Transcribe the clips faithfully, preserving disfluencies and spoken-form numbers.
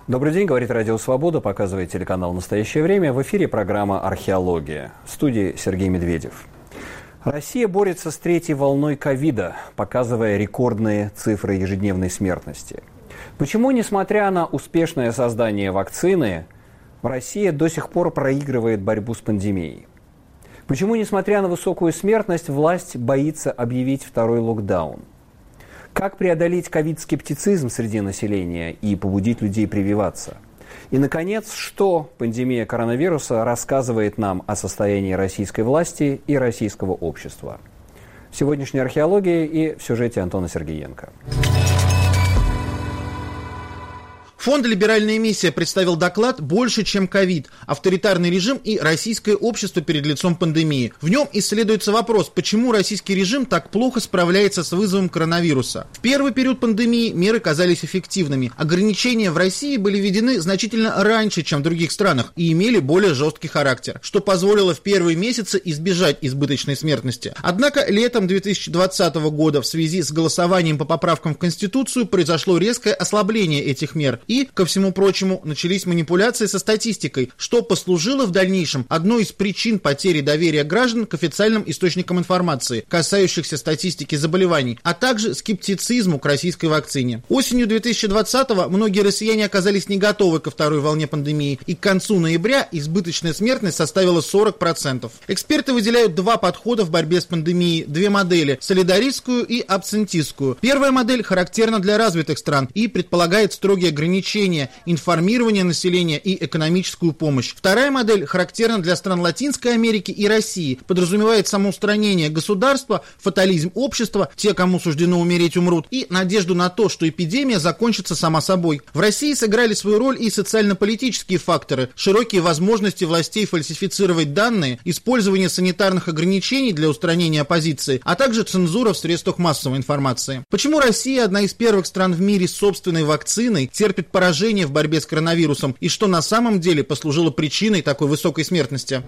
Добрый день, говорит Радио Свобода, показывает телеканал «Настоящее время». В эфире программа «Археология». В студии Сергей Медведев. Россия борется с третьей волной ковида, показывая рекордные цифры ежедневной смертности. Почему, несмотря на успешное создание вакцины, Россия до сих пор проигрывает борьбу с пандемией? Почему, несмотря на высокую смертность, власть боится объявить второй локдаун? Как преодолеть ковид-скептицизм среди населения и побудить людей прививаться? И, наконец, что пандемия коронавируса рассказывает нам о состоянии российской власти и российского общества? В сегодняшней археологии и в сюжете Антона Сергеенко. Фонд «Либеральная миссия» представил доклад «Больше, чем ковид. Авторитарный режим и российское общество перед лицом пандемии». В нем исследуется вопрос, почему российский режим так плохо справляется с вызовом коронавируса. В первый период пандемии меры казались эффективными. Ограничения в России были введены значительно раньше, чем в других странах, и имели более жесткий характер, что позволило в первые месяцы избежать избыточной смертности. Однако летом две тысячи двадцатого года в связи с голосованием по поправкам в Конституцию произошло резкое ослабление этих мер. И И, ко всему прочему, начались манипуляции со статистикой, что послужило в дальнейшем одной из причин потери доверия граждан к официальным источникам информации, касающихся статистики заболеваний, а также скептицизму к российской вакцине. Осенью две тысячи двадцатого многие россияне оказались не готовы ко второй волне пандемии, и к концу ноября избыточная смертность составила сорок процентов. Эксперты выделяют два подхода в борьбе с пандемией, две модели – солидаристскую и абсентистскую. Первая модель характерна для развитых стран и предполагает строгие ограничения, информирование населения и экономическую помощь. Вторая модель характерна для стран Латинской Америки и России, подразумевает самоустранение государства, фатализм общества, те, кому суждено умереть, умрут, и надежду на то, что эпидемия закончится сама собой. В России сыграли свою роль и социально-политические факторы, широкие возможности властей фальсифицировать данные, использование санитарных ограничений для устранения оппозиции, а также цензура в средствах массовой информации. Почему Россия, одна из первых стран в мире с собственной вакциной, терпит поражение в борьбе с коронавирусом, и что на самом деле послужило причиной такой высокой смертности?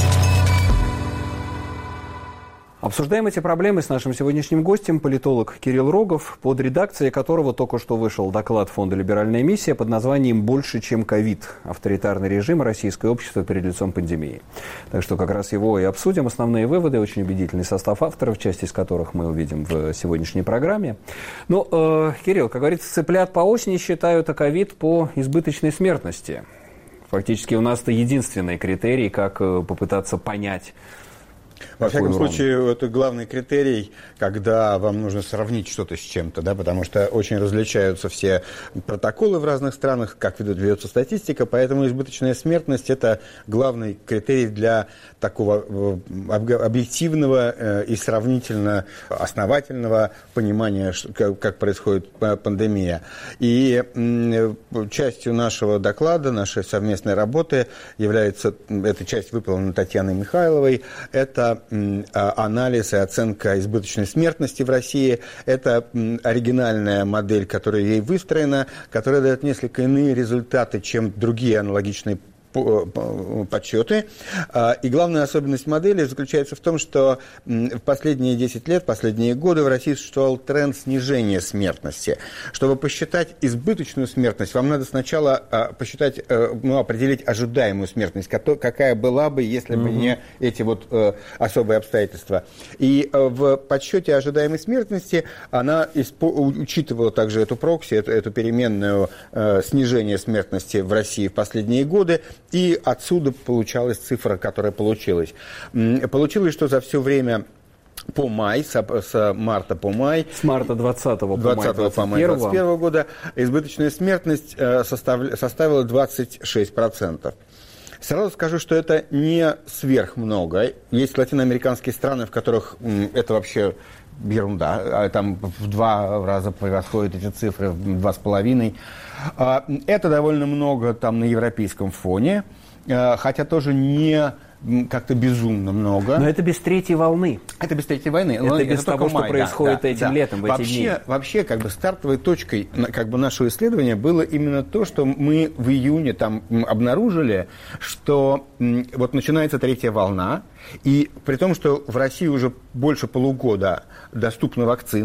Обсуждаем эти проблемы с нашим сегодняшним гостем, политолог Кирилл Рогов, под редакцией которого только что вышел доклад Фонда «Либеральная миссия» под названием «Больше, чем ковид. Авторитарный режим и российское общество перед лицом пандемии». Так что как раз его и обсудим. Основные выводы, очень убедительный состав авторов, часть из которых мы увидим в сегодняшней программе. Ну, э, Кирилл, как говорится, цыплят по осени считают, а ковид по избыточной смертности. Фактически у нас это единственный критерий, как попытаться понять. Во всяком случае, это главный критерий, когда вам нужно сравнить что-то с чем-то, да, потому что очень различаются все протоколы в разных странах, как ведется статистика, поэтому избыточная смертность – это главный критерий для такого объективного и сравнительно основательного понимания, как происходит пандемия. И частью нашего доклада, нашей совместной работы является, эта часть выполнена Татьяной Михайловой, это анализ и оценка избыточной смертности в России. Это оригинальная модель, которая ей выстроена, которая дает несколько иные результаты, чем другие аналогичные подсчеты. И главная особенность модели заключается в том, что в последние десять лет, последние годы в России существовал тренд снижения смертности. Чтобы посчитать избыточную смертность, вам надо сначала посчитать, ну, определить ожидаемую смертность, какая была бы, если бы не эти вот особые обстоятельства. И в подсчете ожидаемой смертности она учитывала также эту прокси, эту, эту переменную снижение смертности в России в последние годы. И отсюда получалась цифра, которая получилась. Получилось, что за все время по май, с, с марта по май, с марта двадцатого по май двадцать первого года избыточная смертность состав, составила двадцать шесть процентов. Сразу скажу, что это не сверхмного. Есть латиноамериканские страны, в которых это вообще ерунда. Там в два раза превосходят эти цифры, в два с половиной. Это довольно много там на европейском фоне, хотя тоже не как-то безумно много. Но это без третьей волны. Это без третьей войны. Это, это без того, май, что происходит да, этим да. летом, в вообще, эти дни. Вообще, как бы стартовой точкой как бы нашего исследования было именно то, что мы в июне там обнаружили, что вот начинается третья волна, и при том, что в России уже больше полугода доступна вакцина,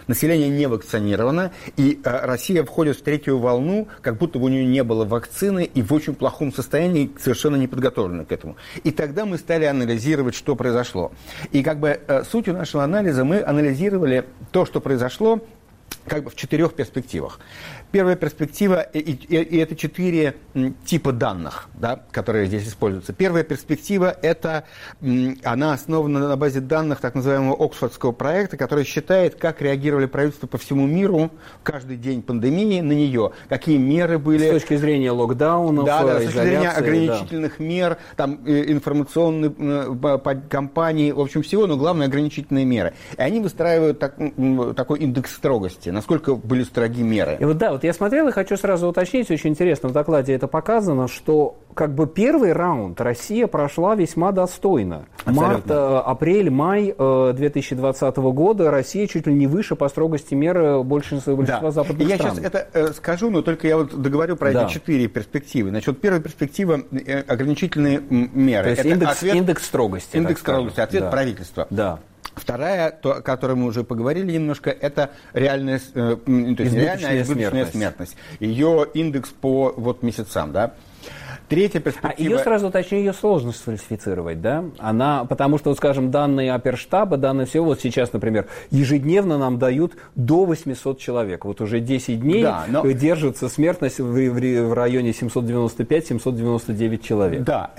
Население не вакцинировано, и э, Россия входит в третью волну, как будто бы у нее не было вакцины, и в очень плохом состоянии, совершенно не подготовлены к этому. И тогда мы стали анализировать, что произошло. И как бы э, сутью нашего анализа мы анализировали то, что произошло, как бы в четырех перспективах. Первая перспектива, и, и, и это четыре м, типа данных, да, которые здесь используются. Первая перспектива, это, м, она основана на базе данных так называемого Оксфордского проекта, который считает, как реагировали правительства по всему миру каждый день пандемии на нее, какие меры были. С точки зрения локдаунов, да, да, изоляции, с точки зрения ограничительных да. мер, там, информационных кампаний, в общем, всего, но главное, ограничительные меры. И они выстраивают так, такой индекс строгости, насколько были строги меры. И вот да, вот я смотрел и хочу сразу уточнить, очень интересно, в докладе это показано, что как бы первый раунд Россия прошла весьма достойно. Март, апрель, май две тысячи двадцатого года Россия чуть ли не выше по строгости меры большинства, большинства да. западных я стран. Я сейчас это э, скажу, но только я вот договорю про да. эти четыре перспективы. Значит, первая перспектива э, – ограничительные меры. То есть это индекс, ответ, индекс строгости. Индекс строгости, ответ да. правительства. Да. Вторая, то, о которой мы уже поговорили немножко, это реальная, э, то есть реальная избыточная смертность. смертность. Ее индекс по вот, месяцам, да. Третья перспектива... А ее сразу уточню, ее сложно сфальсифицировать, да? Она, потому что, вот, скажем, данные оперштаба, данные всего, вот сейчас, например, ежедневно нам дают до восьмисот человек. Вот уже десять дней да, но... держится смертность в, в, в районе семьсот девяносто пять - семьсот девяносто девять человек. Да,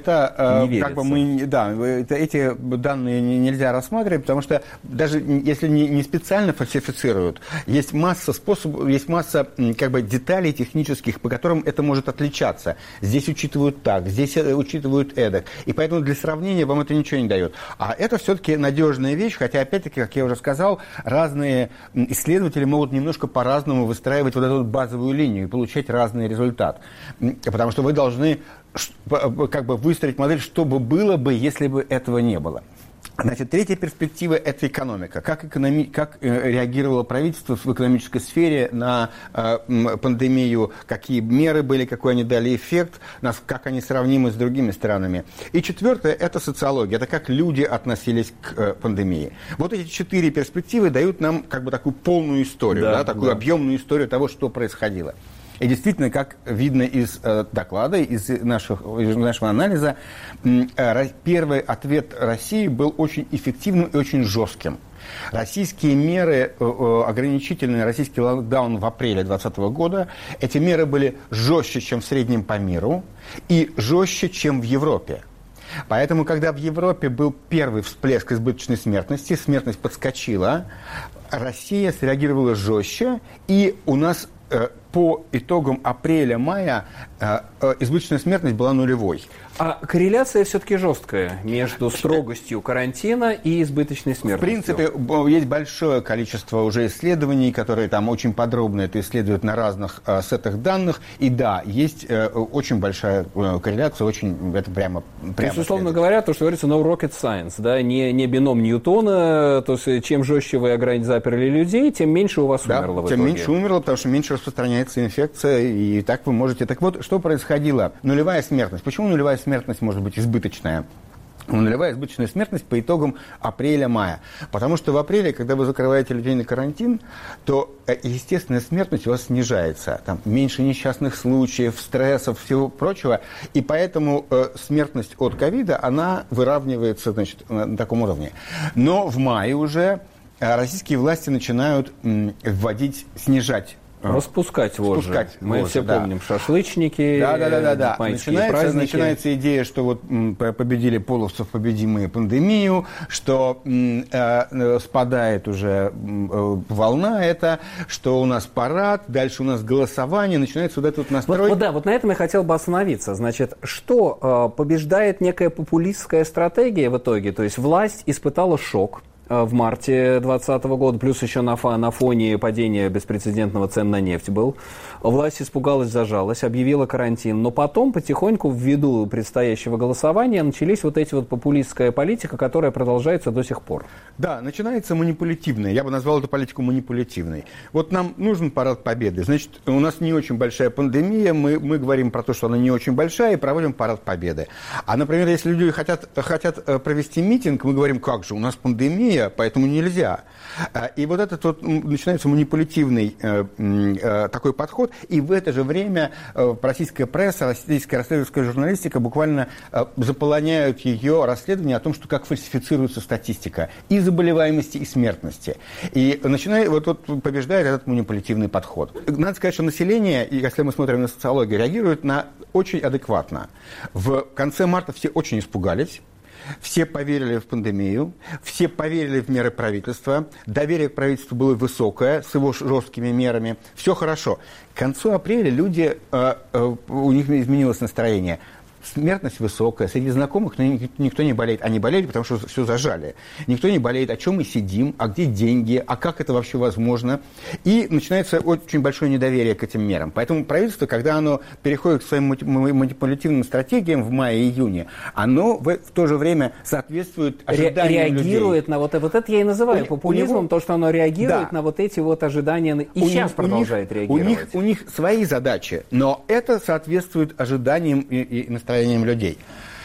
это не как бы мы, да, это, эти данные нельзя рассматривать, потому что даже если не, не специально фальсифицируют, есть масса способов, есть масса как бы деталей технических, по которым это может отличаться. Здесь учитывают так, здесь учитывают эдак. И поэтому для сравнения вам это ничего не дает. А это все-таки надежная вещь, хотя, опять-таки, как я уже сказал, разные исследователи могут немножко по-разному выстраивать вот эту базовую линию и получать разный результат. Потому что вы должны как бы выстроить модель, что бы было бы, если бы этого не было. Значит, третья перспектива – это экономика. Как, экономи... как э, реагировало правительство в экономической сфере на э, пандемию, какие меры были, какой они дали эффект, нас, как они сравнимы с другими странами. И четвертое – это социология, это как люди относились к э, пандемии. Вот эти четыре перспективы дают нам как бы такую полную историю, да, да, такую да. объемную историю того, что происходило. И действительно, как видно из э, доклада, из, наших, из нашего анализа, э, первый ответ России был очень эффективным и очень жестким. Российские меры, э, ограничительный российский локдаун в апреле две тысячи двадцатого года, эти меры были жестче, чем в среднем по миру, и жестче, чем в Европе. Поэтому, когда в Европе был первый всплеск избыточной смертности, смертность подскочила, Россия среагировала жестче, и у нас э, по итогам апреля-мая э, э, избыточная смертность была нулевой. А корреляция все-таки жесткая между строгостью карантина и избыточной смертностью? В принципе, есть большое количество уже исследований, которые там очень подробно это исследуют на разных э, сетах данных. И да, есть э, очень большая э, корреляция, очень, это прямо... прямо то есть, условно говоря, то, что говорится, no rocket science, да, не, не бином Ньютона, то есть чем жестче вы ограничили, заперли людей, тем меньше у вас да, умерло в тем итоге. меньше умерло, потому что меньше распространяется инфекция, и так вы можете... Так вот, что происходило? Нулевая смертность. Почему нулевая смертность может быть избыточная? Нулевая избыточная смертность по итогам апреля-мая. Потому что в апреле, когда вы закрываете людей на карантин, то естественная смертность у вас снижается. Там меньше несчастных случаев, стрессов, всего прочего. И поэтому э, смертность от ковида, она выравнивается, значит, на таком уровне. Но в мае уже российские власти начинают м, вводить, снижать Распускать вожжи. Распускать Мы вожжи, все да. помним шашлычники, да, да, да, да, да. майские начинается, праздники. Начинается идея, что вот м, победили половцев, победим мы пандемию, что м, э, спадает уже м, волна эта, что у нас парад, дальше у нас голосование, начинается вот этот настрой. Вот, вот, да, вот на этом я хотел бы остановиться. Значит, что э, побеждает некая популистская стратегия в итоге? То есть власть испытала шок в марте двадцатого года, плюс еще на, на фоне падения беспрецедентного цен на нефть был. Власть испугалась, зажалась, объявила карантин, но потом потихоньку ввиду предстоящего голосования начались вот эти вот популистская политика, которая продолжается до сих пор. Да, начинается манипулятивная. Я бы назвал эту политику манипулятивной. Вот нам нужен парад победы. Значит, у нас не очень большая пандемия, мы, мы говорим про то, что она не очень большая, и проводим парад победы. А, например, если люди хотят, хотят провести митинг, мы говорим, как же, у нас пандемия, пандемия, поэтому нельзя. И вот этот вот начинается манипулятивный э, э, такой подход, и в это же время э, российская пресса, российская расследовательская журналистика буквально э, заполоняют ее расследование о том, что как фальсифицируется статистика и заболеваемости, и смертности. И начинает, вот, вот побеждает этот манипулятивный подход. Надо сказать, что население, если мы смотрим на социологию, реагирует на очень адекватно. В конце марта все очень испугались. Все поверили в пандемию, все поверили в меры правительства, доверие к правительству было высокое, с его жесткими мерами, все хорошо. К концу апреля люди, э, э, у них изменилось настроение. Смертность высокая, среди знакомых никто не болеет. Они болели, потому что все зажали. Никто не болеет, о чем мы сидим, а где деньги, а как это вообще возможно. И начинается очень большое недоверие к этим мерам. Поэтому правительство, когда оно переходит к своим манипулятивным стратегиям в мае-июне, оно в, в то же время соответствует ожиданиям людей. Реагирует на вот это. Вот это я и называю у, популизмом, у него, то, что оно реагирует да. на вот эти вот ожидания. И у сейчас них, продолжает у них, реагировать. У них, у них свои задачи, но это соответствует ожиданиям и, и настроениям людей.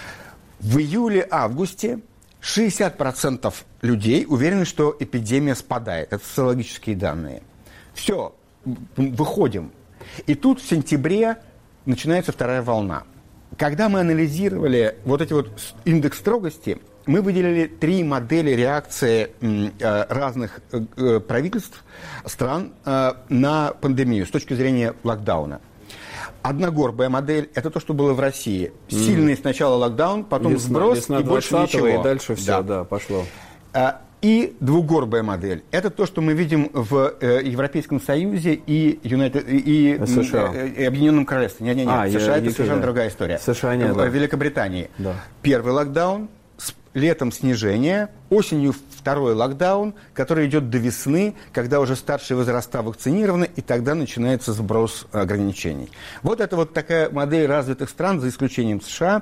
В июле-августе шестьдесят процентов людей уверены, что эпидемия спадает. Это социологические данные. Все, выходим. И тут в сентябре начинается вторая волна. Когда мы анализировали вот эти вот индекс строгости, мы выделили три модели реакции э, разных э, правительств, стран э, на пандемию с точки зрения локдауна. Одногорбая модель – это то, что было в России. Сильный mm. сначала локдаун, потом весна, сброс весна и больше ничего. И дальше все, да, да пошло. И двугорбая модель – это то, что мы видим в э, Европейском Союзе и, United, и, США. Э, и Объединенном Королевстве. Нет, нет, нет. А, США – это я, совершенно да. другая история. США нет, в да. Великобритании. Да. Первый локдаун, летом снижение, осенью второй локдаун, который идет до весны, когда уже старшие возраста вакцинированы, и тогда начинается сброс ограничений. Вот это вот такая модель развитых стран, за исключением США,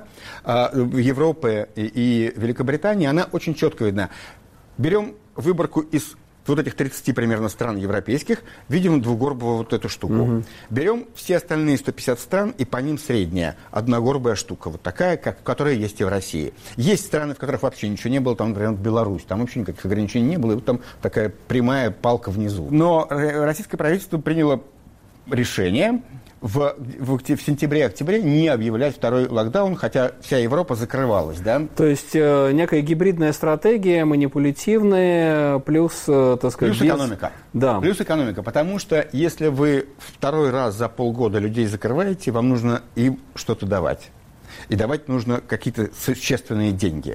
Европы и Великобритании, она очень четко видна. Берем выборку из вот этих тридцати примерно стран европейских, видим двугорбую вот эту штуку. Угу. Берем все остальные сто пятьдесят стран, и по ним средняя, одногорбая штука, вот такая, как, которая есть и в России. Есть страны, в которых вообще ничего не было, там, например, Беларусь, там вообще никаких ограничений не было, и вот там такая прямая палка внизу. Но российское правительство приняло решение в, в, в сентябре-октябре не объявлять второй локдаун, хотя вся Европа закрывалась, да? То есть э, некая гибридная стратегия, манипулятивная, плюс, э, так сказать... Плюс без... экономика. Да. Плюс экономика, потому что если вы второй раз за полгода людей закрываете, вам нужно им что-то давать. И давать нужно какие-то существенные деньги.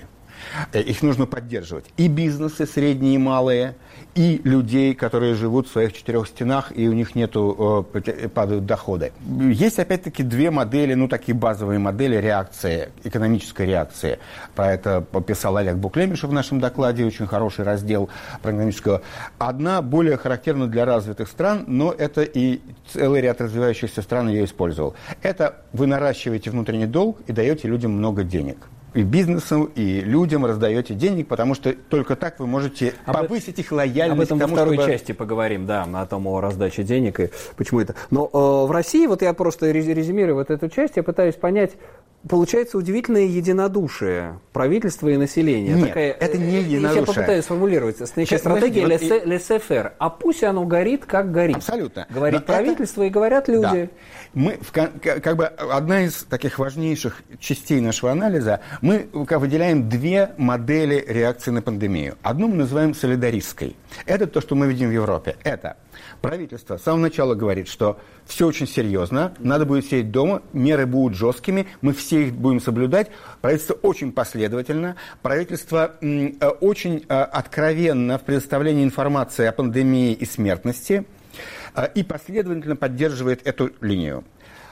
Их нужно поддерживать. И бизнесы средние и малые, и людей, которые живут в своих четырех стенах, и у них нету, падают доходы. Есть, опять-таки, две модели, ну, такие базовые модели реакции, экономической реакции. Про это писал Олег Буклемишев в нашем докладе, очень хороший раздел про экономического. Одна более характерна для развитых стран, но это и целый ряд развивающихся стран ее использовал. Это вы наращиваете внутренний долг и даете людям много денег. И бизнесу, и людям раздаете денег, потому что только так вы можете об повысить их лояльность. Об этом тому, во второй чтобы... части поговорим, да, о том, о раздаче денег и почему это. Но э, в России, вот я просто резюмирую вот эту часть, я пытаюсь понять, получается удивительное единодушие правительства и населения. Нет, такая, это не единодушие. Я попытаюсь сформулировать. Некая стратегия laissez-faire. А пусть оно горит, как горит. Абсолютно. Говорит Но правительство это... и говорят люди. Да. Мы, как бы, одна из таких важнейших частей нашего анализа, мы выделяем две модели реакции на пандемию. Одну мы называем солидаристской. Это то, что мы видим в Европе. Это правительство с самого начала говорит, что все очень серьезно, надо будет сидеть дома, меры будут жесткими, мы все их будем соблюдать. Правительство очень последовательно, правительство м, очень э, откровенно в предоставлении информации о пандемии и смертности э, и последовательно поддерживает эту линию.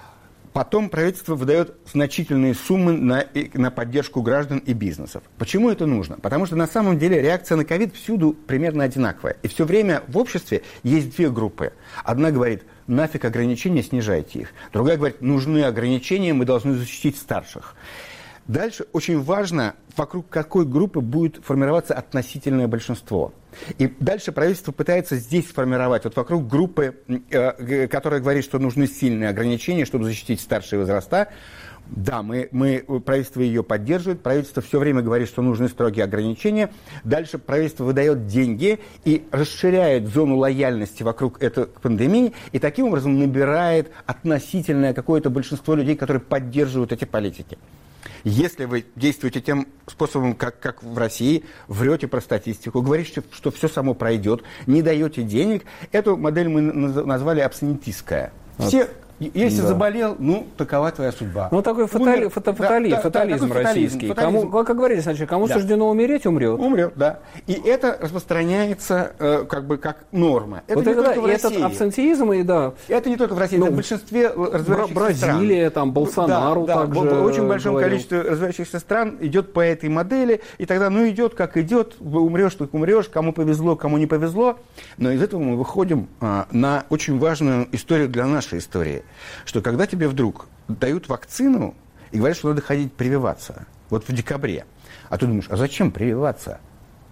Потом правительство выдает значительные суммы на, на поддержку граждан и бизнесов. Почему это нужно? Потому что на самом деле реакция на ковид всюду примерно одинаковая. И все время в обществе есть две группы. Одна говорит, нафиг ограничения, снижайте их. Другая говорит, нужны ограничения, мы должны защитить старших. Дальше очень важно, вокруг какой группы будет формироваться относительное большинство. И дальше правительство пытается здесь сформировать, вот вокруг группы, э, которая говорит, что нужны сильные ограничения, чтобы защитить старшие возраста, Да, мы, мы, правительство ее поддерживает, правительство все время говорит, что нужны строгие ограничения. Дальше правительство выдает деньги и расширяет зону лояльности вокруг этой пандемии, и таким образом набирает относительное какое-то большинство людей, которые поддерживают эти политики. Если вы действуете тем способом, как, как в России, врете про статистику, говорите, что все само пройдет, не даете денег, эту модель мы назвали абстинентистская. Все... Если да. заболел, ну, такова твоя судьба. Ну, такой фатали, фата, фатали, да, фатализм да, российский. Фатализм. Кому, как говорили сначала, кому да. суждено умереть, умрет. Умрет, да. И это распространяется э, как бы как норма. Это вот не это, только да, в России. Этот абсентеизм, и да. Это не только в России, ну, это в большинстве развивающихся Бразилия, стран. Бразилия, там, Болсонару да, также да, в очень большом говорил. количестве развивающихся стран идет по этой модели, и тогда, ну, идет как идет, умрешь, так умрешь, кому повезло, кому не повезло. Но из этого мы выходим а, на очень важную историю для нашей истории, что когда тебе вдруг дают вакцину и говорят, что надо ходить прививаться, вот в декабре, а ты думаешь, а зачем прививаться?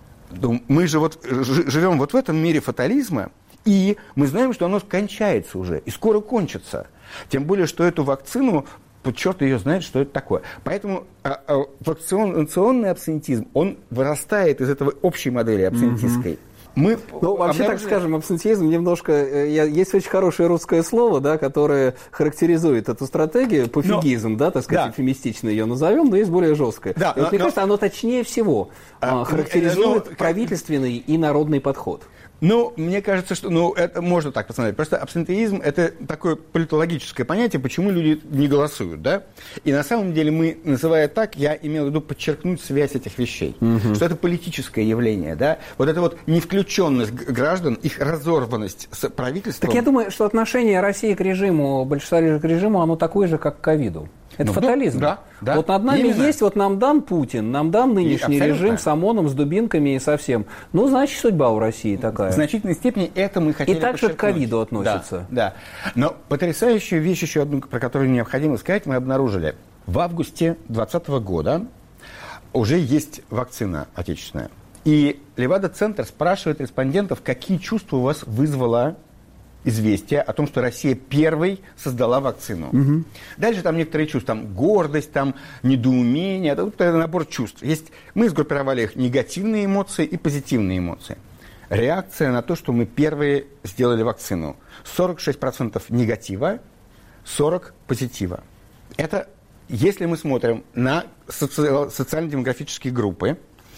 Мы же вот живем вот в этом мире фатализма, и мы знаем, что оно кончается уже, и скоро кончится. Тем более, что эту вакцину, черт ее знает, что это такое. Поэтому а, а, вакцинационный абсентизм, он вырастает из этого общей модели абсентистской. Mm-hmm. Мы ну, вообще, обнаружили... так скажем, абсентизм немножко... Есть очень хорошее русское слово, да, которое характеризует эту стратегию, пофигизм, но, да, так сказать, да. эфемистично ее назовем, но есть более жесткое. Да, и вот, но, мне но... кажется, оно точнее всего а, характеризует но, правительственный и народный подход. Ну, мне кажется, что ну, это можно так посмотреть. Просто абсентеизм – это такое политологическое понятие, почему люди не голосуют, да? И на самом деле мы, называя так, я имел в виду подчеркнуть связь этих вещей. Угу. Что это политическое явление, да? Вот это вот невключенность граждан, их разорванность с правительством. Так я думаю, что отношение России к режиму, большинства к режиму, оно такое же, как к ковиду. Это ну, фатализм. Да, да. Вот над нами Именно. есть, вот нам дан Путин, нам дан нынешний и режим с ОМОНом, с дубинками и со всем. Ну, значит, судьба у России такая. В значительной степени это мы хотели И также к ковиду относится. Да, да. Но потрясающую вещь еще одну, про которую необходимо сказать, мы обнаружили. В августе двадцатого года уже есть вакцина отечественная. И Левада-центр спрашивает респондентов, какие чувства у вас вызвало известие о том, что Россия первой создала вакцину. Угу. Дальше там некоторые чувства, там гордость, там недоумение, это, это набор чувств. Есть, мы сгруппировали их негативные эмоции и позитивные эмоции. Реакция на то, что мы первые сделали вакцину. сорок шесть процентов негатива, сорок процентов позитива. Это, если мы смотрим на соци- социально-демографические группы,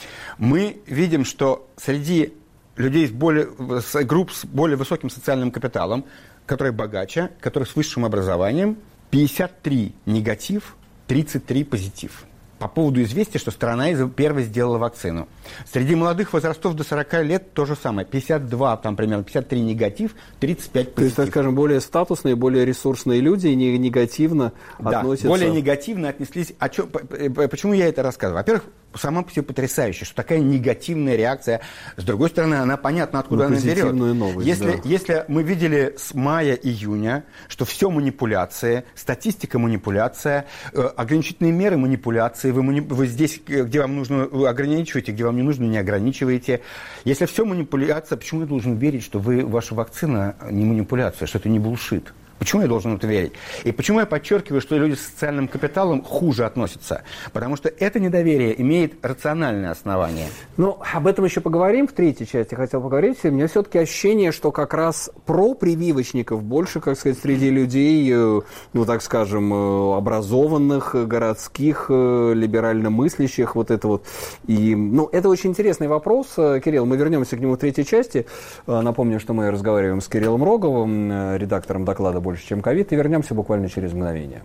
мы видим, что среди людей с более, с групп с более высоким социальным капиталом, которые богаче, которые с высшим образованием, пятьдесят три негатив, тридцать три позитив. По поводу известия, что страна первой сделала вакцину. Среди молодых возрастов до сорока лет то же самое. пятьдесят два, там примерно, пятьдесят три негатив, тридцать пять позитив. То есть, так скажем, более статусные, более ресурсные люди не негативно да, относятся... более негативно отнеслись... А чё, почему я это рассказываю? Во-первых, сама по себе потрясающе, что такая негативная реакция. С другой стороны, она понятна, откуда ну, она берет. Новость, если, да. если мы видели с мая-июня, что все манипуляции, статистика манипуляция, э, ограничительные меры манипуляции, вы, мани... вы здесь, где вам нужно, вы ограничиваете, где вам не нужно, не ограничиваете. Если все манипуляция, почему я должен верить, что вы, ваша вакцина не манипуляция, что это не булшит? Почему я должен в это верить? И почему я подчеркиваю, что люди с социальным капиталом хуже относятся? Потому что это недоверие имеет рациональное основание. Ну, об этом еще поговорим в третьей части. Хотел поговорить. У меня все-таки ощущение, что как раз про прививочников больше, как сказать, среди людей, ну, так скажем, образованных, городских, либерально мыслящих, вот это вот. И, ну, это очень интересный вопрос, Кирилл. Мы вернемся к нему в третьей части. Напомню, что мы разговариваем с Кириллом Роговым, редактором доклада «Больше, чем ковид», и вернемся буквально через мгновение.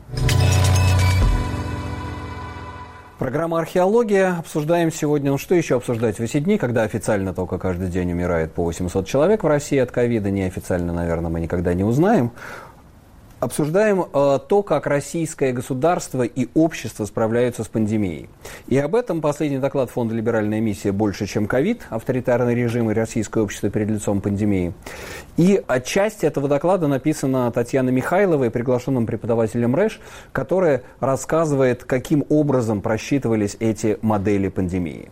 Программа «Археология». Обсуждаем сегодня, ну что еще обсуждать в эти дни, когда официально только каждый день умирает по восемьсот человек в России от ковида, неофициально, наверное, мы никогда не узнаем. Обсуждаем э, то, как российское государство и общество справляются с пандемией. И об этом последний доклад фонда «Либеральная миссия. Больше, чем ковид. Авторитарный режим и российское общество перед лицом пандемии». И часть этого доклада написана Татьяной Михайловой, приглашенным преподавателем РЭШ, которая рассказывает, каким образом просчитывались эти модели пандемии.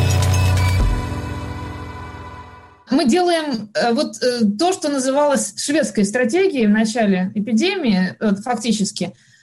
Мы делаем э, вот э, то, что называлось шведской стратегией в начале эпидемии, э, фактически.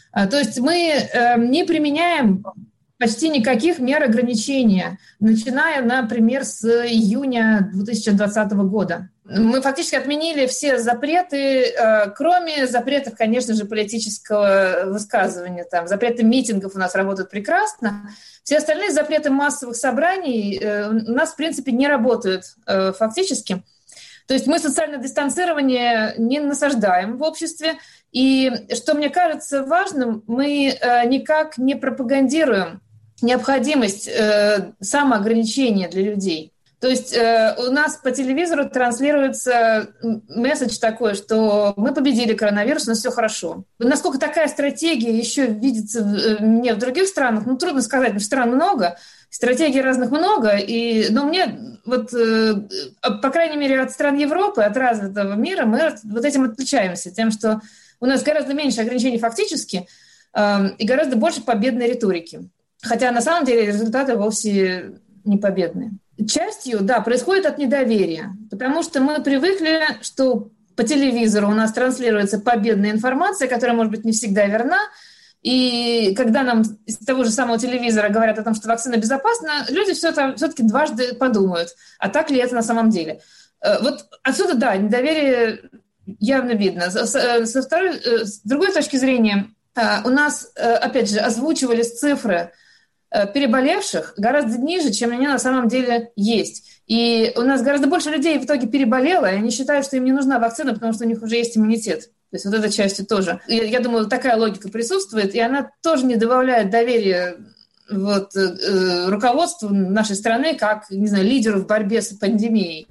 То есть мы не применяем почти никаких мер ограничения, начиная, например, с июня две тысячи двадцатого года. Мы фактически отменили все запреты, кроме запретов, конечно же, политического высказывания. Там, запреты митингов у нас работают прекрасно. Все остальные запреты массовых собраний у нас, в принципе, не работают фактически. То есть мы социальное дистанцирование не насаждаем в обществе. И что мне кажется важным, мы никак не пропагандируем необходимость э, самоограничения для людей. То есть э, у нас по телевизору транслируется месседж такой, что мы победили коронавирус, у нас все хорошо. Насколько такая стратегия еще видится в, мне в других странах, ну, трудно сказать, потому что стран много, стратегий разных много, и, но мне, вот, э, по крайней мере, от стран Европы, от развитого мира, мы вот этим отличаемся, тем, что у нас гораздо меньше ограничений фактически э, и гораздо больше победной риторики. Хотя на самом деле результаты вовсе не победные. Частью, да, происходит от недоверия, потому что мы привыкли, что по телевизору у нас транслируется победная информация, которая, может быть, не всегда верна, и когда нам из того же самого телевизора говорят о том, что вакцина безопасна, люди все-таки дважды подумают, а так ли это на самом деле. Вот отсюда, да, недоверие явно видно. Со второй, с другой точки зрения, у нас, опять же, озвучивались цифры переболевших гораздо ниже, чем они на самом деле есть. И у нас гораздо больше людей в итоге переболело, и они считают, что им не нужна вакцина, потому что у них уже есть иммунитет. То есть вот этой частью тоже. И я думаю, такая логика присутствует, и она тоже не добавляет доверия вот, э, руководству нашей страны как, не знаю, лидеру в борьбе с пандемией.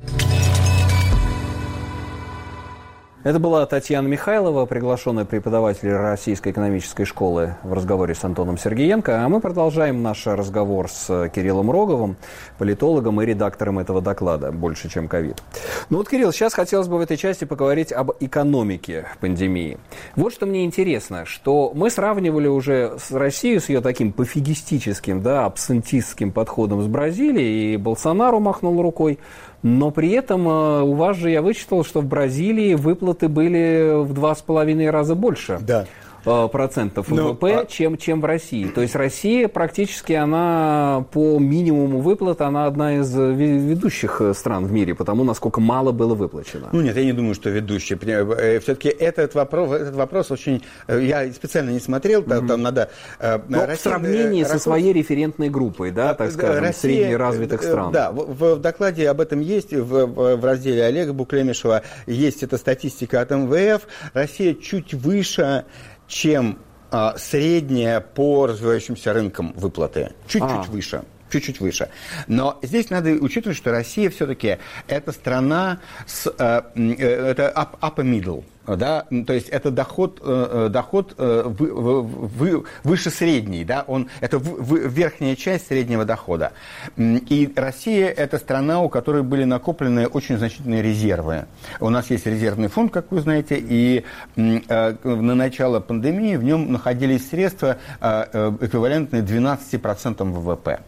Это была Татьяна Михайлова, приглашенная преподаватель Российской экономической школы, в разговоре с Антоном Сергеенко. А мы продолжаем наш разговор с Кириллом Роговым, политологом и редактором этого доклада «Больше, чем ковид». Ну вот, Кирилл, сейчас хотелось бы в этой части поговорить об экономике пандемии. Вот что мне интересно, что мы сравнивали уже с Россией, с ее таким пофигистическим, да, абсентистским подходом с Бразилией, и Болсонару махнул рукой. Но при этом у вас же я вычитал, что в Бразилии выплаты были в два с половиной раза больше. Да. Процентов ВВП, ну, а... чем, чем в России. То есть Россия практически, она по минимуму выплат, она одна из ведущих стран в мире, потому насколько мало было выплачено. Ну нет, я не думаю, что ведущая. Все-таки этот вопрос, этот вопрос очень... Я специально не смотрел, mm-hmm. там надо... Но Россия, в сравнении Россия, со своей референтной группой, да, так скажем, Россия, среднеразвитых стран. Да, в, в докладе об этом есть, в, в, в разделе Олега Буклемишева есть эта статистика от эм вэ эф. Россия чуть выше, чем а, средняя по развивающимся рынкам выплаты. Чуть-чуть а. выше. Чуть-чуть выше. Но здесь надо учитывать, что Россия все-таки это страна с... Э, это up, upper middle. Да? То есть это доход, доход вы, вы, выше средний. Да? Он, это в, в, верхняя часть среднего дохода. И Россия – это страна, у которой были накоплены очень значительные резервы. У нас есть резервный фонд, как вы знаете, и на начало пандемии в нем находились средства, эквивалентные двенадцати процентам ВВП.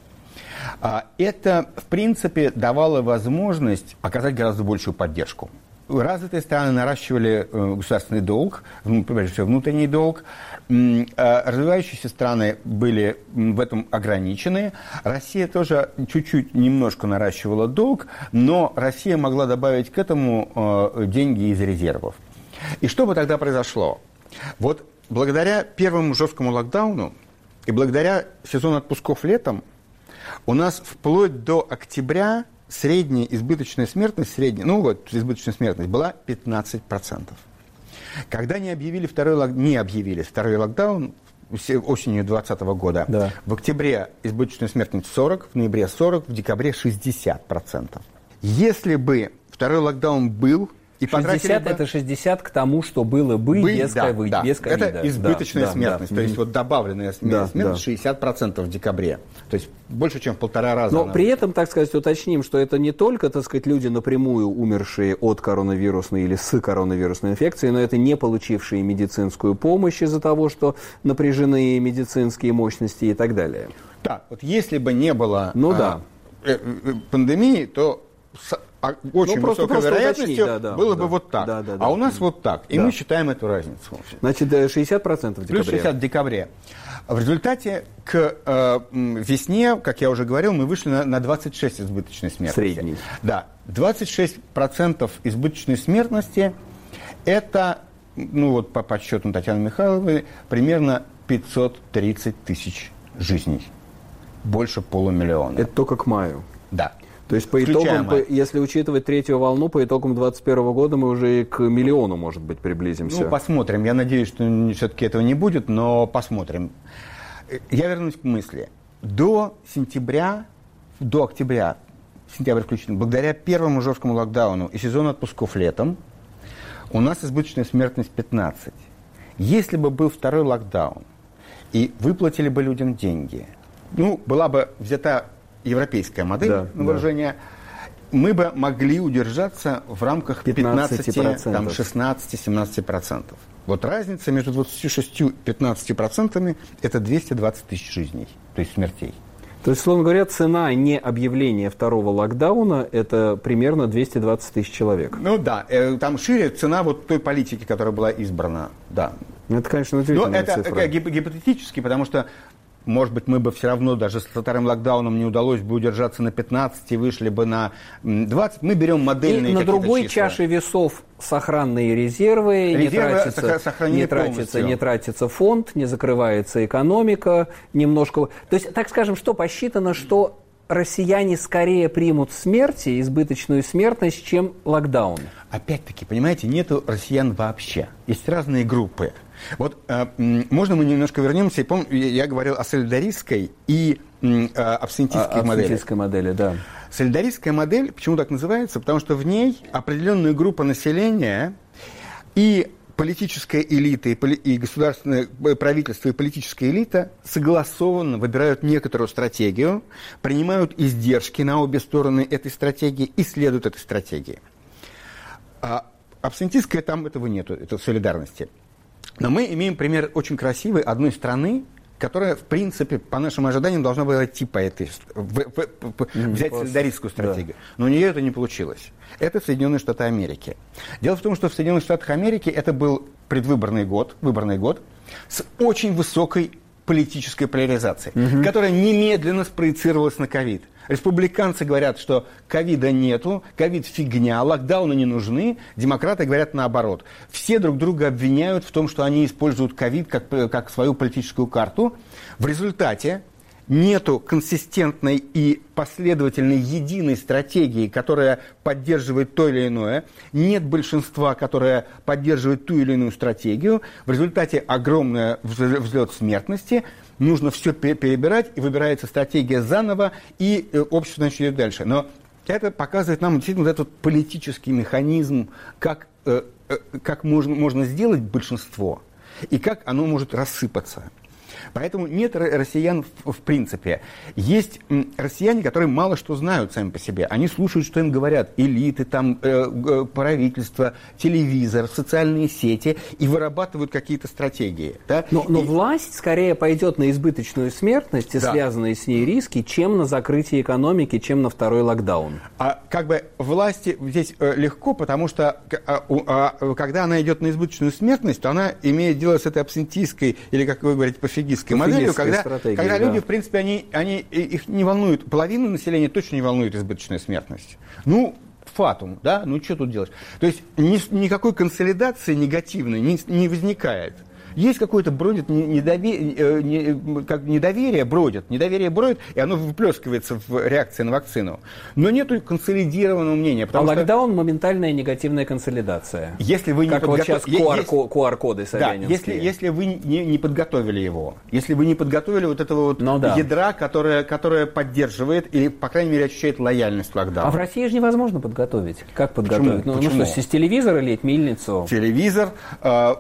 Это, в принципе, давало возможность оказать гораздо большую поддержку. Развитые страны наращивали государственный долг, прежде всего внутренний долг. Развивающиеся страны были в этом ограничены. Россия тоже чуть-чуть немножко наращивала долг, но Россия могла добавить к этому деньги из резервов. И что бы тогда произошло? Вот благодаря первому жесткому локдауну и благодаря сезону отпусков летом у нас вплоть до октября средняя избыточная смертность, средняя, ну вот, избыточная смертность была пятнадцать процентов. Когда не объявили второй, лок, не объявили второй локдаун осенью двадцатого года, да. В октябре избыточная смертность сорок, в ноябре сорок, в декабре шестьдесят процентов. Если бы второй локдаун был, и шестьдесят бы... это шестьдесят к тому, что было бы Бы, без, да, ковид, да. без ковида. Это избыточная да, смертность. Да, то да. есть вот добавленная смертность да, да. шестьдесят процентов в декабре. То есть больше, чем в полтора раза. Но при этом, так сказать, уточним, что это не только, так сказать, люди напрямую умершие от коронавирусной или с коронавирусной инфекцией, но это не получившие медицинскую помощь из-за того, что напряжены медицинские мощности и так далее. Да, вот если бы не было ну, а, да. э, э, пандемии, то... очень ну, просто, высокой просто вероятностью да, да, было да, бы вот так. Да, да, да, а у нас да. вот так. И да. мы считаем эту разницу. Значит, шестьдесят процентов в декабре. Плюс шестьдесят в декабре. В результате к э, весне, как я уже говорил, мы вышли на, на двадцать шесть избыточной смертности. Средний. Да. двадцать шесть процентов избыточной смертности – это, ну вот по подсчетам Татьяны Михайловны, примерно пятьсот тридцать тысяч жизней. Больше полумиллиона. Это только к маю. Да. То есть, по итогам, по, если учитывать третью волну, по итогам двадцать первого года мы уже и к миллиону, может быть, приблизимся. Ну, посмотрим. Я надеюсь, что все-таки этого не будет, но посмотрим. Я вернусь к мысли. До сентября, до октября, сентябрь включительно, благодаря первому жесткому локдауну и сезону отпусков летом, у нас избыточная смертность пятнадцать. Если бы был второй локдаун, и выплатили бы людям деньги, ну, была бы взята европейская модель да, на вооружение, да. мы бы могли удержаться в рамках пятнадцати-шестнадцати процентов. Вот разница между двадцатью шестью и пятнадцатью процентами – это двести двадцать тысяч жизней, то есть смертей. То есть, словно говоря, цена не объявления второго локдауна – это примерно двести двадцать тысяч человек. Ну да, там шире цена вот той политики, которая была избрана, да. Это, конечно, удивительная цифра. Но это гипотетически, потому что может быть, мы бы все равно даже с вторым локдауном не удалось бы удержаться на пятнадцать и вышли бы на двадцать. Мы берем модельные и на другой числа. чаше весов сохранные резервы, резервы не, тратится, не, тратится, не тратится фонд, не закрывается экономика немножко. То есть, так скажем, что посчитано, что россияне скорее примут смерти, избыточную смертность, чем локдаун? Опять-таки, понимаете, нету россиян вообще. Есть разные группы. Вот э, можно мы немножко вернемся? Помню, я говорил о солидаристской и э, абсентистской а, модели. Абсентистской модели, да. Солидаристская модель, почему так называется? Потому что в ней определенная группа населения и политическая элита, и, поли, и государственное правительство, и политическая элита согласованно выбирают некоторую стратегию, принимают издержки на обе стороны этой стратегии и следуют этой стратегии. А абсентистская там этого нету, это солидарности. Но мы имеем пример очень красивый одной страны, которая, в принципе, по нашим ожиданиям, должна была идти по этой, в, в, в, mm, взять солидаристскую стратегию. Да. Но у нее это не получилось. Это Соединенные Штаты Америки. Дело в том, что в Соединенных Штатах Америки это был предвыборный год, выборный год с очень высокой политической поляризацией, mm-hmm. которая немедленно спроецировалась на ковид. Республиканцы говорят, что ковида нету, ковид фигня, локдауны не нужны. Демократы говорят наоборот. Все друг друга обвиняют в том, что они используют ковид как, как свою политическую карту. В результате нету консистентной и последовательной единой стратегии, которая поддерживает то или иное. Нет большинства, которое поддерживает ту или иную стратегию. В результате огромный взлет смертности. Нужно все перебирать, и выбирается стратегия заново, и общество начнет идти дальше. Но это показывает нам действительно вот этот политический механизм, как, как можно, можно сделать большинство, и как оно может рассыпаться. Поэтому нет россиян в, в принципе. Есть м, россияне, которые мало что знают сами по себе. Они слушают, что им говорят элиты, там, э, правительство, телевизор, социальные сети, и вырабатывают какие-то стратегии. Да? Но, но и... власть скорее пойдет на избыточную смертность и да. связанные с ней риски, чем на закрытие экономики, чем на второй локдаун. А как бы власти здесь э, легко, потому что а, а, когда она идет на избыточную смертность, то она имеет дело с этой абсентистской, или, как вы говорите, пофигистской моделью, когда, когда люди, да. в принципе, они, они, их не волнуют, половину населения точно не волнует избыточная смертность. Ну, фатум, да, ну что тут делать? То есть ни, никакой консолидации негативной не, не возникает. Есть какое-то бродит недоверие, не, как недоверие бродит, недоверие бродит, и оно выплескивается в реакции на вакцину. Но нету консолидированного мнения. А локдаун – моментальная негативная консолидация. Если вы не как подготов... вот сейчас ку ар коды Собянинские. Да, если, если вы не, не подготовили его, если вы не подготовили вот этого вот ну, да. ядра, которое, которое поддерживает или, по крайней мере, ощущает лояльность локдауна. А в России же невозможно подготовить. Как подготовить? Почему? Ну, Почему? ну что, с телевизора лить мельницу? Телевизор, э,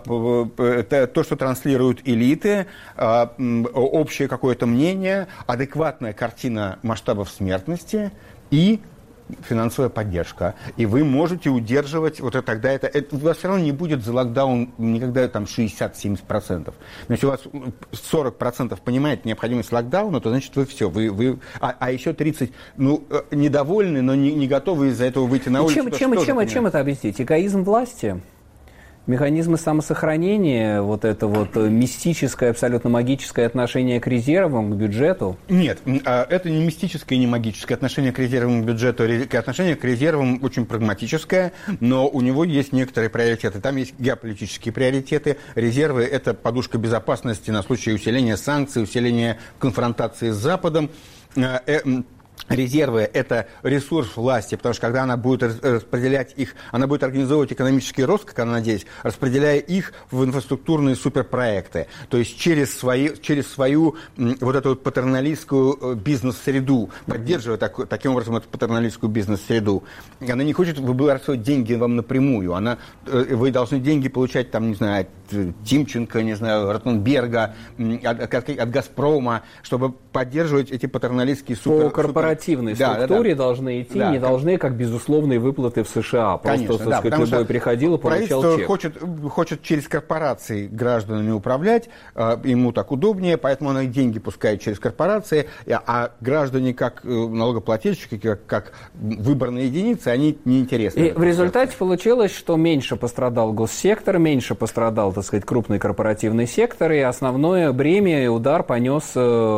э, то, что транслируют элиты, э, общее какое-то мнение, адекватная картина масштабов смертности и финансовая поддержка, и вы можете удерживать, вот это, тогда это, это, у вас все равно не будет за локдаун никогда там шестьдесят-семьдесят процентов. Но если у вас сорок процентов понимает необходимость локдауна, то значит вы все, вы, вы, а, а еще тридцать, ну, недовольны, но не, не готовы из-за этого выйти на улицу. Чем, чем, чем, чем это объяснить? Эгоизм власти? Механизмы самосохранения, вот это вот мистическое, абсолютно магическое отношение к резервам, к бюджету? Нет, это не мистическое и не магическое отношение к резервам, к бюджету. Отношение к резервам очень прагматическое, но у него есть некоторые приоритеты. Там есть геополитические приоритеты. Резервы – это подушка безопасности на случай усиления санкций, усиления конфронтации с Западом. Резервы – это ресурс власти, потому что когда она будет распределять их, она будет организовывать экономический рост, как она надеется, распределяя их в инфраструктурные суперпроекты. То есть через, свои, через свою вот эту вот патерналистскую бизнес-среду, поддерживая так, таким образом эту патерналистскую бизнес-среду. Она не хочет выбрасывать деньги вам напрямую. Она, вы должны деньги получать, там, не знаю, от Тимченко, не знаю, Ротенберга, от, от, от «Газпрома», чтобы поддерживать эти патерналистские супер... корпоративной да, структуре да, да. должны идти, да, не как... должны как безусловные выплаты в США. Просто, конечно, так сказать, да, любой приходил и получал чек. Хочет, хочет через корпорации гражданами управлять, ему так удобнее, поэтому она деньги пускает через корпорации, а граждане как налогоплательщики, как, как выборные единицы, они неинтересны. И в результате получилось, что меньше пострадал госсектор, меньше пострадал, так сказать, крупный корпоративный сектор, и основное бремя и удар понес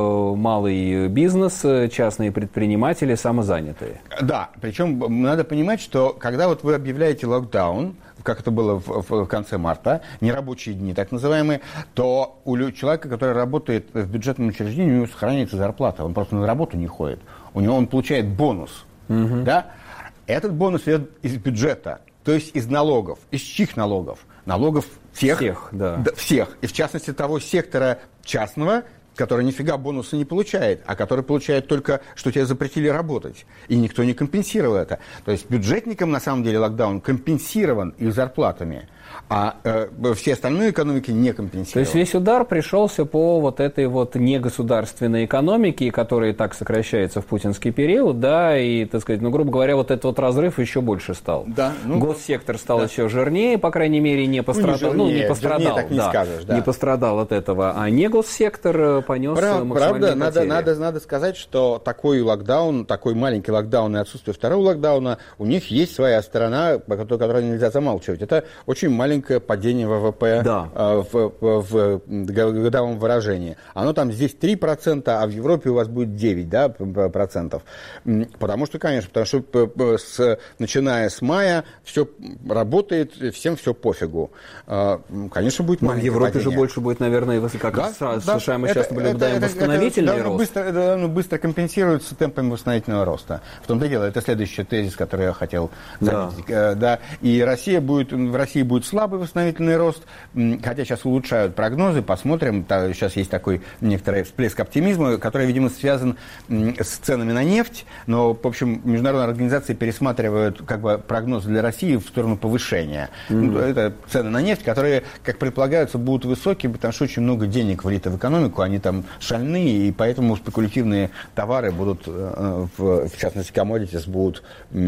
малый бизнес, частные предприниматели, самозанятые. Да, причем надо понимать, что когда вот вы объявляете локдаун, как это было в, в конце марта, нерабочие дни так называемые, то у человека, который работает в бюджетном учреждении, у него сохраняется зарплата, он просто на работу не ходит, у него он получает бонус, угу. да? Этот бонус идет из бюджета, то есть из налогов. Из чьих налогов? Налогов всех, всех, да. Да, всех. И в частности того сектора частного, который нифига бонуса не получает, а который получает только, что тебе запретили работать. И никто не компенсировал это. То есть бюджетникам, на самом деле, локдаун компенсирован их зарплатами, а э, все остальные экономики не компенсированы. То есть весь удар пришелся по вот этой вот негосударственной экономике, которая так сокращается в путинский период, да, и, так сказать, ну, грубо говоря, вот этот вот разрыв еще больше стал. Да, ну, госсектор стал да. еще жирнее, по крайней мере, не пострадал. Ну, не, ну, не пострадал, так не да, скажешь, да. не пострадал от этого, а не госсектор понес Прав, максимальные Правда, надо, потери. надо, надо сказать, что такой локдаун, такой маленький локдаун и отсутствие второго локдауна, у них есть своя сторона, которую нельзя замалчивать. Это очень маленькое падение ВВП да. в, в, в годовом выражении. Оно там здесь три процента, а в Европе у вас будет девять процентов. Да, потому что, конечно, потому что с, начиная с мая все работает, всем все пофигу. Конечно, будет маленькое в Европе падение. же больше будет, наверное, как да, в США да, мы это, часто наблюдаем это, восстановительный это, это рост. Быстро, это быстро компенсируется темпами восстановительного роста. В том-то и дело, это следующий тезис, который я хотел заметить. Да. Да, и Россия будет, в России будет слабый восстановительный рост, хотя сейчас улучшают прогнозы, посмотрим. Сейчас есть такой некоторый всплеск оптимизма, который, видимо, связан с ценами на нефть, но, в общем, международные организации пересматривают как бы прогнозы для России в сторону повышения. Mm-hmm. Это цены на нефть, которые, как предполагается, будут высокие, потому что очень много денег влито в экономику, они там шальные, и поэтому спекулятивные товары будут, в, в частности, commodities, будут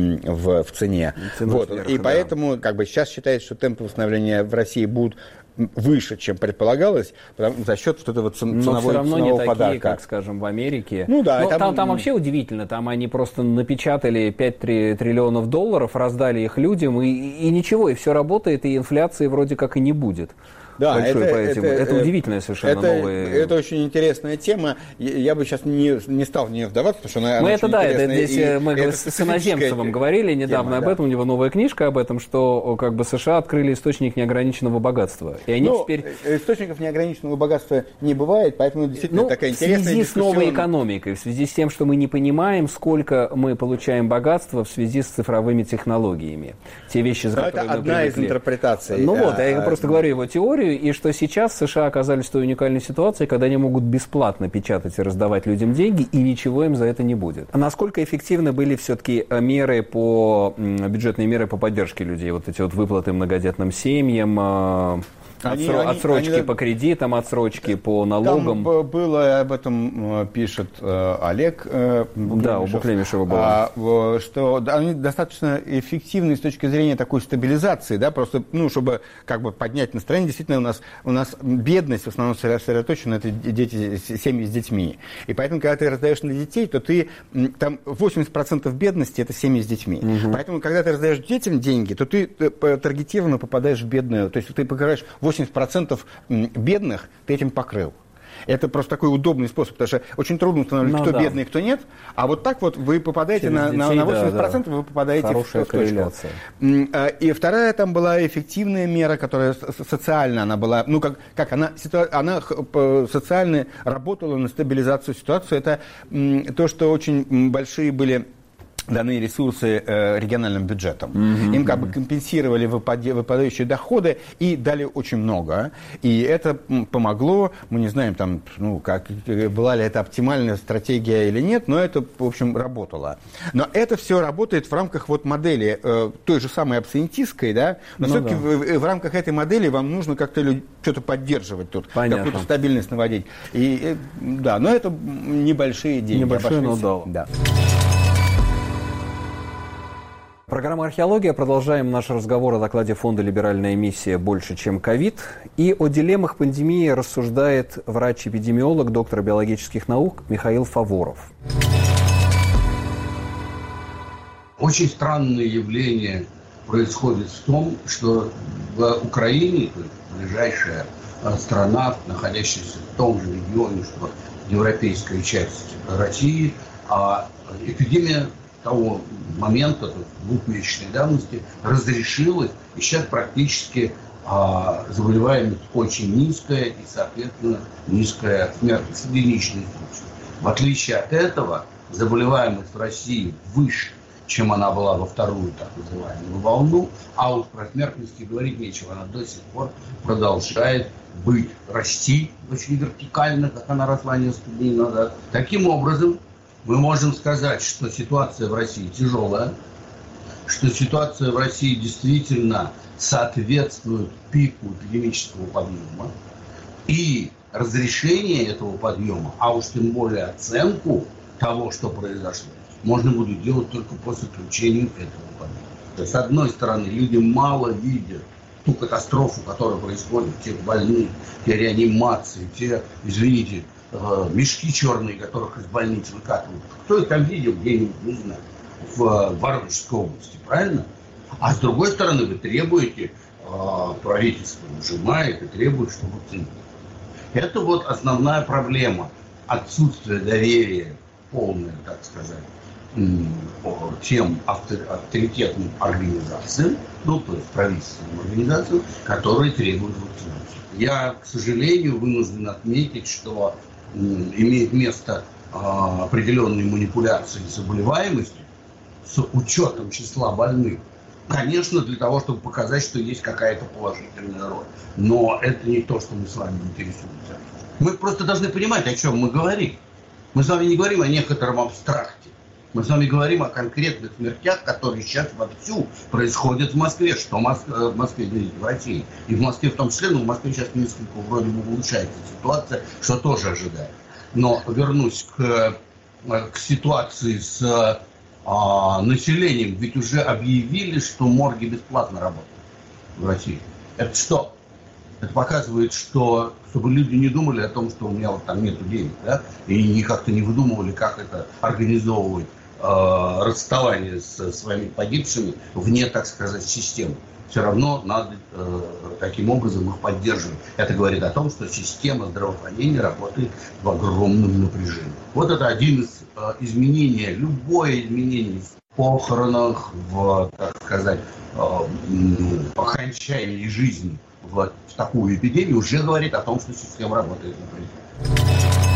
в, в цене. Вот. Вверх, и да. поэтому как бы, сейчас считается, что темпы восстановления в России будут выше, чем предполагалось, потому, за счет вот этого цен, ценового, но все равно ценового не подарка. Такие, как, скажем, в Америке. Ну, да, там, там... там вообще удивительно, там они просто напечатали пять триллионов долларов, раздали их людям, и, и ничего, и все работает, и инфляции вроде как и не будет. Да, это, это, это, это удивительная совершенно это, новая... Это очень интересная тема. Я бы сейчас не, не стал в нее вдаваться, потому что она, ну, она это очень да, интересная. это, здесь и, мы и с Иноземцевым говорили недавно тема, об этом, да. У него новая книжка об этом, что как бы США открыли источник неограниченного богатства. И они ну, теперь... источников неограниченного богатства не бывает, поэтому действительно ну, такая интересная дискуссия. В связи с новой дискуссион... экономикой, в связи с тем, что мы не понимаем, сколько мы получаем богатства в связи с цифровыми технологиями. Те вещи, за Но которые это мы одна привыкли. из интерпретаций. Ну а, вот, я а, просто а, говорю его теорию, и что сейчас США оказались в той уникальной ситуации, когда они могут бесплатно печатать и раздавать людям деньги, и ничего им за это не будет. А насколько эффективны были все-таки меры по, бюджетные меры по поддержке людей, вот эти вот выплаты многодетным семьям, Они, Отсро... они, отсрочки они... по кредитам, отсрочки по налогам. Там было, об этом пишет э, Олег э, да, у Буклемишева было. А, что да, они достаточно эффективны с точки зрения такой стабилизации, да, просто, ну, чтобы как бы поднять настроение. Действительно, у нас, у нас бедность в основном сосредоточена, это дети, семьи с детьми. И поэтому, когда ты раздаешь на детей, то ты, там восемьдесят процентов бедности – это семьи с детьми. Угу. Поэтому, когда ты раздаешь детям деньги, то ты таргетированно попадаешь в бедную, то есть ты покрываешь восемьдесят процентов бедных, ты этим покрыл. Это просто такой удобный способ, потому что очень трудно установить, ну, кто да. бедный, кто нет. А вот так вот вы попадаете на, детей, на восемьдесят процентов, да, да. вы попадаете Хорошая в, в точку. И вторая там была эффективная мера, которая социально она была, ну как, как она, она социально работала на стабилизацию ситуации. Это то, что очень большие были данные ресурсы э, региональным бюджетам. Mm-hmm. Им как бы компенсировали выпади, выпадающие доходы и дали очень много. И это помогло, мы не знаем, там, ну, как, была ли это оптимальная стратегия или нет, но это, в общем, работало. Но это все работает в рамках вот модели э, той же самой абсентистской, да, но ну, все-таки да. в, в рамках этой модели вам нужно как-то что-то поддерживать тут, Понятно. какую-то стабильность наводить. И, и, да, но это небольшие деньги. Небольшие, но дало. Да. Программа «Археология». Продолжаем наш разговор о докладе фонда «Либеральная миссия. Больше, чем ковид». И о дилеммах пандемии рассуждает врач-эпидемиолог, доктор биологических наук Михаил Фаворов. Очень странное явление происходит в том, что в Украине, то есть ближайшая страна, находящаяся в том же регионе, что европейская часть России, а эпидемия того момента, то есть двухмесячной давности, разрешилась, и сейчас практически а, заболеваемость очень низкая и, соответственно, низкая смертность, единичные случаи. В отличие от этого, заболеваемость в России выше, чем она была во вторую так называемую волну, а уж про смертность говорить нечего, она до сих пор продолжает быть, расти очень вертикально, как она росла несколько дней назад. Таким образом, мы можем сказать, что ситуация в России тяжелая, что ситуация в России действительно соответствует пику эпидемического подъема. И разрешение этого подъема, а уж тем более оценку того, что произошло, можно будет делать только по заключению этого подъема. То есть, с одной стороны, люди мало видят ту катастрофу, которая происходит, тех больных, те реанимации, те, извините, мешки черные, которых из больниц выкатывают. Кто их там видел где-нибудь, не знаю, в Воронежской области, правильно? А с другой стороны, вы требуете, правительство нажимает и требует, чтобы вакцинировать. Это вот основная проблема. Отсутствие доверия, полное, так сказать, тем авторитетным организациям, ну, то есть правительственным организациям, которые требуют вакцинации. Я, к сожалению, вынужден отметить, что имеет место а, определенные манипуляции с заболеваемостью, с учетом числа больных. Конечно, для того, чтобы показать, что есть какая-то положительная роль. Но это не то, что мы с вами интересуемся. Мы просто должны понимать, о чем мы говорим. Мы с вами не говорим о некотором абстракте. Мы с вами говорим о конкретных смертях, которые сейчас вовсю происходят в Москве. Что в Москве, видите, в России. И в Москве в том числе, но в Москве сейчас несколько вроде бы улучшается ситуация, что тоже ожидает. Но вернусь к, к ситуации с а, населением. Ведь уже объявили, что морги бесплатно работают в России. Это что? Это показывает, что чтобы люди не думали о том, что у меня вот там нету денег, да, и как-то не выдумывали, как это организовывать э, расставание со своими погибшими вне, так сказать, системы. Все равно надо э, таким образом их поддерживать. Это говорит о том, что система здравоохранения работает в огромном напряжении. Вот это один из э, изменений, любое изменение в похоронах, в, так сказать, э, в окончании жизни в, в такую эпидемию уже говорит о том, что система работает напряженно.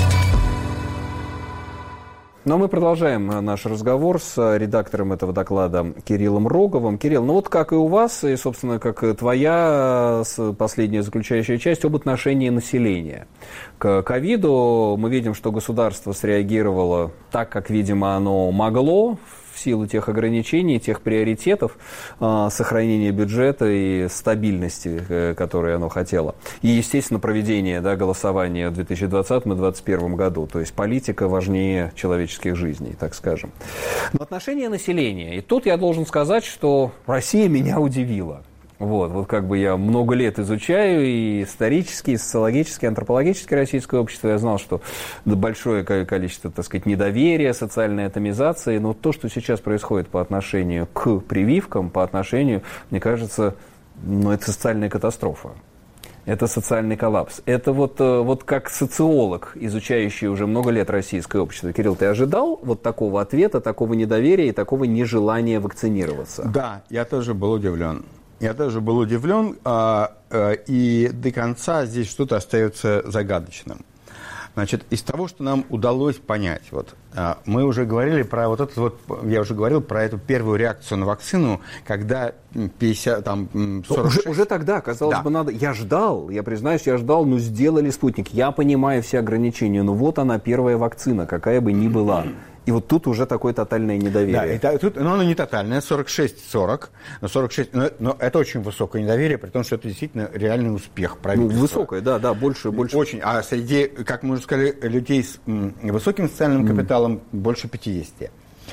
Но мы продолжаем наш разговор с редактором этого доклада Кириллом Роговым. Кирилл, ну вот как и у вас, и, собственно, как и твоя последняя заключающая часть об отношении населения к ковиду, мы видим, что государство среагировало так, как, видимо, оно могло. в силу тех ограничений, тех приоритетов э, сохранения бюджета и стабильности, э, которые оно хотело. И, естественно, проведение, да, голосования в две тысячи двадцатом и две тысячи двадцать первом году. То есть политика важнее человеческих жизней, так скажем. В отношении населения. И тут я должен сказать, что Россия меня удивила. Вот, вот как бы я много лет изучаю и исторически, и социологически, и антропологически российское общество. Я знал, что большое количество, так сказать, недоверия, социальной атомизации. Но то, что сейчас происходит по отношению к прививкам, по отношению, мне кажется, ну, это социальная катастрофа. Это социальный коллапс. Это вот, вот как социолог, изучающий уже много лет российское общество. Кирилл, ты ожидал вот такого ответа, такого недоверия и такого нежелания вакцинироваться? Да, я тоже был удивлен. Я тоже был удивлен, а, а, и до конца здесь что-то остается загадочным. Значит, из того, что нам удалось понять, вот, а, мы уже говорили про вот это вот, я уже говорил про эту первую реакцию на вакцину, когда пятьдесят, там, сорок шесть... Уже, уже тогда, казалось да. бы, надо... Я ждал, я признаюсь, я ждал, ну, сделали спутник. Я понимаю все ограничения, но вот она, первая вакцина, какая бы ни была. И вот тут уже такое тотальное недоверие. Да, и тут, но оно не тотальное, сорок шесть сорок, но, сорок шесть, но, но это очень высокое недоверие, при том, что это действительно реальный успех правительства. Ну, высокое, да, да, больше, больше. Очень, а среди, как мы уже сказали, людей с м, высоким социальным капиталом mm. больше пятьдесят.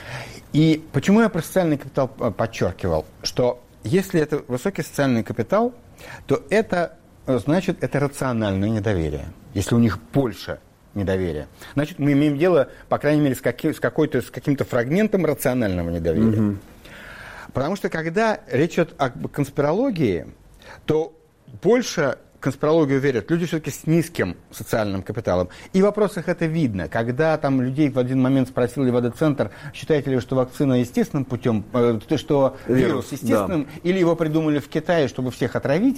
И почему я про социальный капитал подчеркивал? Что если это высокий социальный капитал, то это, значит, это рациональное недоверие. Если у них больше недоверия. Значит, мы имеем дело, по крайней мере, с, каким, с, какой-то, с каким-то фрагментом рационального недоверия. Mm-hmm. Потому что, когда речь идет о конспирологии, то больше конспирологию верят люди все-таки с низким социальным капиталом. И в вопросах это видно. Когда там людей в один момент спросил Левада-центр, считаете ли вы, что вакцина естественным путем, э, что вирус естественным, да. или его придумали в Китае, чтобы всех отравить,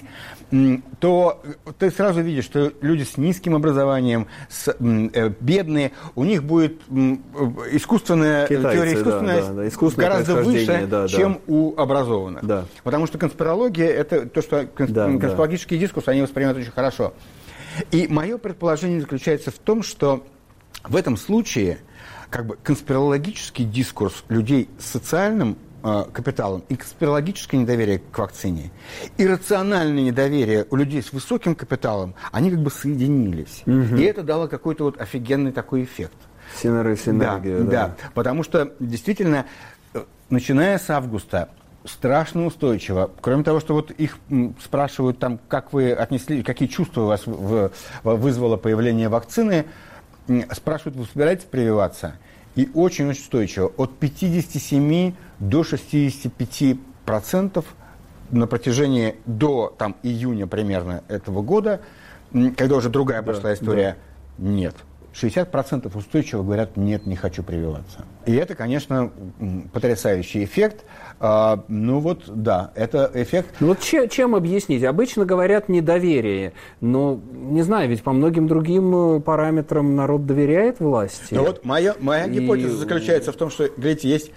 то ты сразу видишь, что люди с низким образованием, с, э, бедные, у них будет э, искусственная Китайцы, теория искусственная, да, да, искусственное гораздо выше, да, чем да. у образованных. Да. Потому что конспирология, это то, что консп... да, конспирологический да. дискурс, они воспринимают очень хорошо. И мое предположение заключается в том, что в этом случае как бы конспирологический дискурс людей с социальным э, капиталом и конспирологическое недоверие к вакцине, и рациональное недоверие у людей с высоким капиталом, они как бы соединились. Угу. И это дало какой-то вот офигенный такой эффект. Синергия, да, да. да, потому что действительно, начиная с августа, страшно устойчиво. Кроме того, что вот их спрашивают, там, как вы отнесли, какие чувства у вас в, в, вызвало появление вакцины, спрашивают, вы собираетесь прививаться? И очень-очень устойчиво. От пятьдесят семь до шестьдесят пять процентов на протяжении до там, июня примерно этого года, когда уже другая да, пошла история, да. нет. шестьдесят процентов устойчиво говорят, нет, не хочу прививаться. И это, конечно, потрясающий эффект. А, ну вот, да, это эффект... Ну вот чем, чем объяснить? Обычно говорят недоверие, но, не знаю, ведь по многим другим параметрам народ доверяет власти. Ну вот моя, моя И... гипотеза заключается в том, что, говорите, есть...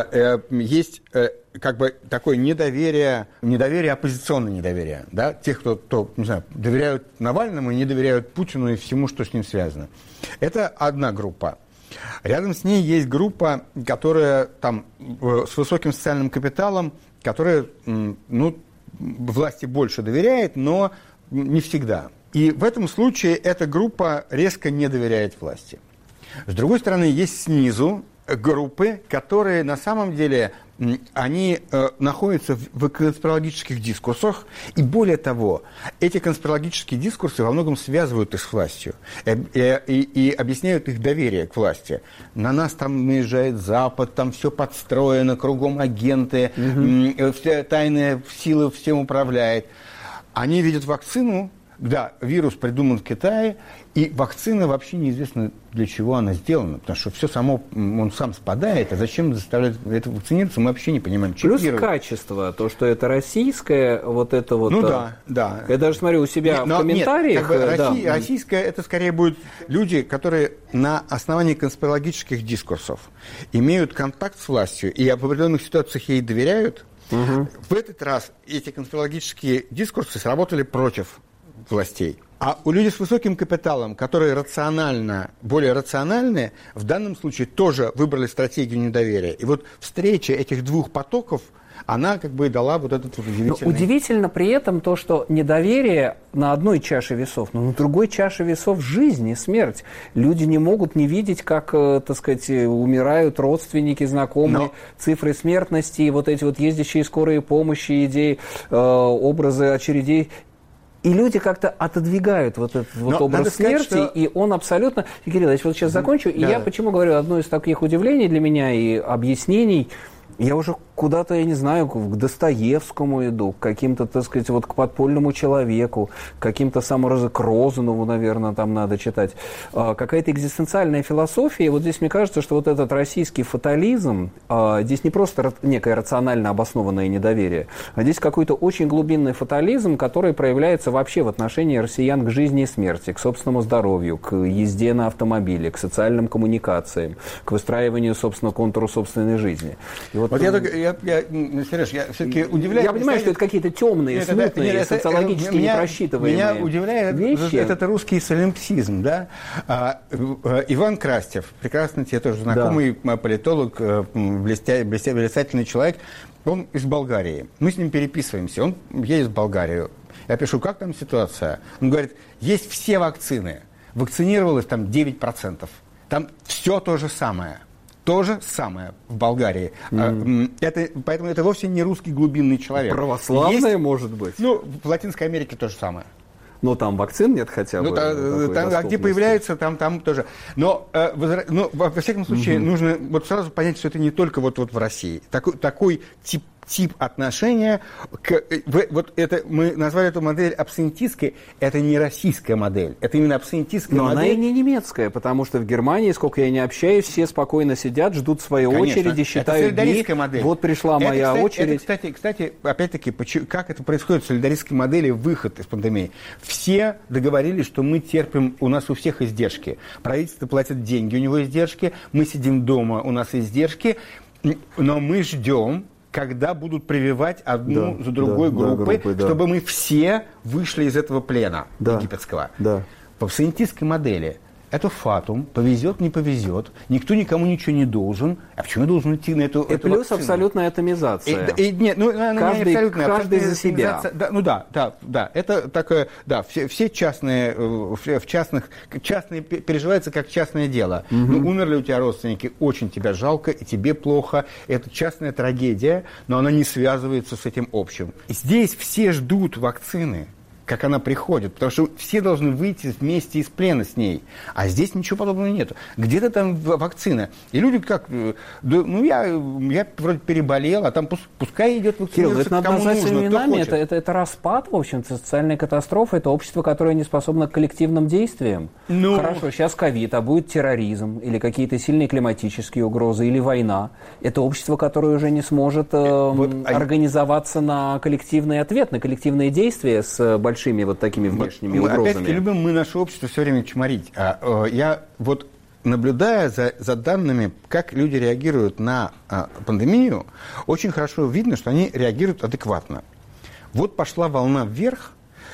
есть как бы такое недоверие, недоверие, оппозиционное недоверие, да, тех, кто, кто, не знаю, доверяют Навальному и не доверяют Путину и всему, что с ним связано. Это одна группа. Рядом с ней есть группа, которая там с высоким социальным капиталом, которая, ну, власти больше доверяет, но не всегда. И в этом случае эта группа резко не доверяет власти. С другой стороны, есть снизу группы, которые на самом деле они э, находятся в, в конспирологических дискурсах, и более того, эти конспирологические дискурсы во многом связывают их с властью и, и, и объясняют их доверие к власти. На нас там наезжает Запад, там все подстроено, кругом агенты, mm-hmm. вся тайная сила всем управляет. Они видят вакцину. Да, вирус придуман в Китае, и вакцина вообще неизвестно, для чего она сделана, потому что все само, он сам спадает, а зачем заставлять это вакцинироваться, мы вообще не понимаем. Плюс качество, то, что это российское, вот это вот... Ну да, да. Я даже смотрю у себя нет, в комментариях... Нет, как бы да. Россия, российское, это скорее будут люди, которые на основании конспирологических дискурсов имеют контакт с властью и в определенных ситуациях ей доверяют. Угу. В этот раз эти конспирологические дискурсы сработали против властей. А у людей с высоким капиталом, которые рационально, более рациональные, в данном случае тоже выбрали стратегию недоверия. И вот встреча этих двух потоков, она как бы дала вот этот вот удивительный... Но удивительно при этом то, что недоверие на одной чаше весов, но на другой чаше весов жизнь и смерть. Люди не могут не видеть, как, так сказать, умирают родственники, знакомые, но... цифры смертности, и вот эти вот ездящие скорые помощи, идеи, э, образы очередей. И люди как-то отодвигают вот этот вот Но образ смерти, сказать, что... и он абсолютно... Кирилл, я вот сейчас закончу, да. И я почему говорю, одно из таких удивлений для меня и объяснений, я уже куда-то, я не знаю, к Достоевскому иду, к каким-то, так сказать, вот к подпольному человеку, к каким-то саморазу... к Розанову, наверное, там надо читать. А, какая-то экзистенциальная философия. И вот здесь мне кажется, что вот этот российский фатализм, а, здесь не просто некое рационально обоснованное недоверие, а здесь какой-то очень глубинный фатализм, который проявляется вообще в отношении россиян к жизни и смерти, к собственному здоровью, к езде на автомобиле, к социальным коммуникациям, к выстраиванию, собственно, контура собственной жизни. И вот вот я, я, я, Сереж, я все-таки удивляюсь. Я понимаю, что это какие-то темные, нет, смутные, нет, социологически меня, непросчитываемые меня удивляет вещи. Этот русский солипсизм, да? А, Иван Крастев, прекрасный тебе тоже знакомый да. политолог, блестя, блестя, блистательный человек, он из Болгарии. Мы с ним переписываемся, он едет в Болгарию. Я пишу, как там ситуация? Он говорит, есть все вакцины, вакцинировалось там девять процентов. Там все то же самое. То же самое в Болгарии. Mm. Это, поэтому это вовсе не русский глубинный человек. Православное, может быть? Ну, в Латинской Америке то же самое. Но там вакцин нет хотя бы. Ну, там, там, а где появляется, там, там тоже. Но, э, возра... Но во всяком случае, mm-hmm. нужно вот сразу понять, что это не только вот, вот в России. Такой, такой тип, тип отношения, к, вот это, мы назвали эту модель абсентистской, это не российская модель, это именно абсентистская Но модель. Но она и не немецкая, потому что в Германии, сколько я не общаюсь, все спокойно сидят, ждут своей Конечно, очереди, считают дни. Модель. Вот пришла это, моя кстати, очередь. Это, кстати, кстати, опять-таки, как это происходит в солидаристской модели, выход из пандемии. Все договорились, что мы терпим, у нас у всех издержки. Правительство платит деньги, у него издержки, мы сидим дома, у нас издержки, но мы ждем, когда будут прививать одну да, за другой да, группой, да, группой да. чтобы мы все вышли из этого плена да, египетского. Да. По абсентистской модели это фатум, повезет, не повезет, никто никому ничего не должен. А почему я должен идти на эту, и эту плюс вакцину? Абсолютная атомизация. И, и, нет, ну, она каждый, не абсолютная. Каждый за себя. Да, ну да, да, да. Это такое, да, все, все частные, в частных, частные переживается как частное дело. Угу. Ну, умерли у тебя родственники, очень тебя жалко, и тебе плохо. Это частная трагедия, но она не связывается с этим общим. И здесь все ждут вакцины, как она приходит, потому что все должны выйти вместе из плена с ней. А здесь ничего подобного нет. Где-то там вакцина. И люди как, да, ну я, я вроде переболел, а там пускай идет вакцинироваться, Кирилл, это кому надо нужно, именами, это, это, это распад, в общем-то, социальная катастрофа, это общество, которое не способно к коллективным действиям. Ну... Хорошо, сейчас ковид, а будет терроризм, или какие-то сильные климатические угрозы, или война. Это общество, которое уже не сможет э, вот, организоваться а... на коллективный ответ, на коллективные действия с большими вот такими внешними мы, угрозами. Опять-таки любим мы наше общество все время чморить. А, э, я вот, наблюдая за, за данными, как люди реагируют на а, пандемию, очень хорошо видно, что они реагируют адекватно. Вот пошла волна вверх.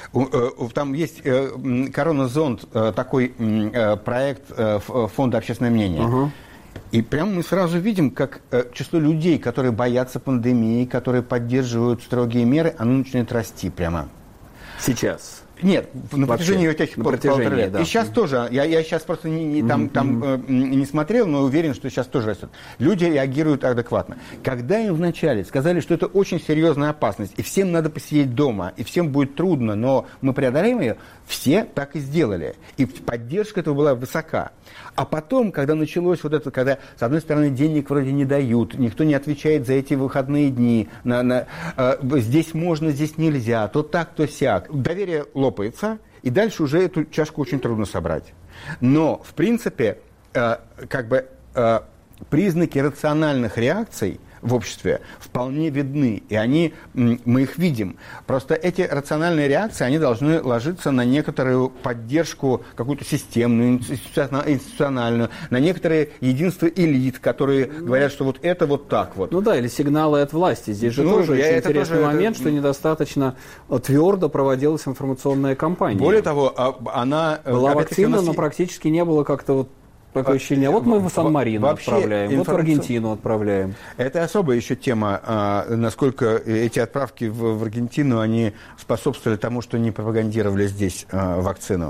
Там есть Короназонд, такой проект Фонда общественное мнение. Uh-huh. И прямо мы сразу видим, как число людей, которые боятся пандемии, которые поддерживают строгие меры, оно начинает расти прямо. Сейчас? Нет, на протяжении этих полутора лет. Да. И сейчас тоже, я, я сейчас просто не, не, там, mm-hmm. там, э, не смотрел, но уверен, что сейчас тоже растет. Люди реагируют адекватно. Когда им вначале сказали, что это очень серьезная опасность, и всем надо посидеть дома, и всем будет трудно, но мы преодолеем ее, все так и сделали. И поддержка этого была высока. А потом, когда началось вот это, когда, с одной стороны, денег вроде не дают, никто не отвечает за эти выходные дни, на, на, э, здесь можно, здесь нельзя, то так, то сяк. Доверие лопается, и дальше уже эту чашку очень трудно собрать. Но, в принципе, э, как бы э, признаки рациональных реакций в обществе вполне видны, и они, мы их видим. Просто эти рациональные реакции, они должны ложиться на некоторую поддержку, какую-то системную, институциональную, на некоторое единство элит, которые говорят, что вот это вот так вот. Ну да, или сигналы от власти. Здесь же ну, тоже очень интересный тоже, момент, это... что недостаточно твердо проводилась информационная кампания. Более того, она... Была вакцина, нас... но практически не было как-то вот такое ощущение. Вот мы в Сан-Марино отправляем, информация... вот в Аргентину отправляем. Это особая еще тема, а, насколько эти отправки в, в Аргентину, они способствовали тому, что не пропагандировали здесь а, вакцину.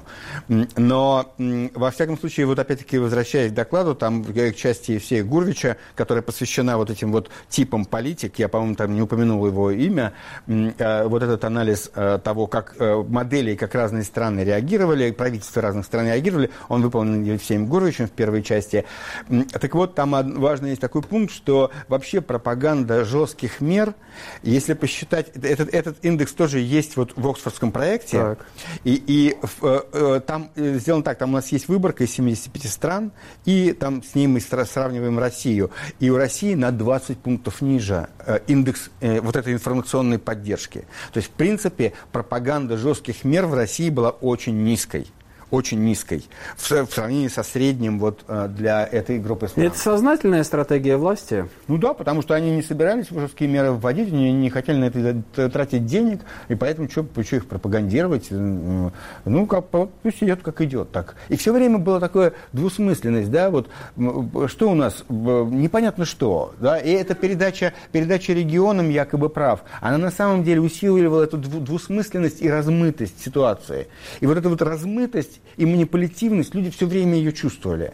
Но, во всяком случае, вот опять-таки, возвращаясь к докладу, там к части Евсея Гурвича, которая посвящена вот этим вот типам политик, я, по-моему, там не упомянул его имя, а, вот этот анализ а, того, как а, модели, как разные страны реагировали, правительства разных стран реагировали, он выполнен Евсеем Гурвичем в первой части. Так вот, там важный есть такой пункт, что вообще пропаганда жестких мер, если посчитать, этот, этот индекс тоже есть вот в Оксфордском проекте, так. и, и э, там сделано так, там у нас есть выборка из семидесяти пяти стран, и там с ней мы сравниваем Россию, и у России на двадцать пунктов ниже э, индекс э, вот этой информационной поддержки. То есть, в принципе, пропаганда жестких мер в России была очень низкой. очень низкой в, в сравнении со средним вот, для этой группы стран. Это сознательная стратегия власти? Ну да, потому что они не собирались жесткие меры вводить, они не хотели на это тратить денег, и поэтому что, что их пропагандировать? Ну, как, пусть идет, как идет. Так. И все время была такая двусмысленность, да, вот, что у нас, непонятно что, да, и эта передача, передача регионам якобы прав, она на самом деле усиливала эту двусмысленность и размытость ситуации. И вот эта вот размытость и манипулятивность, люди все время ее чувствовали.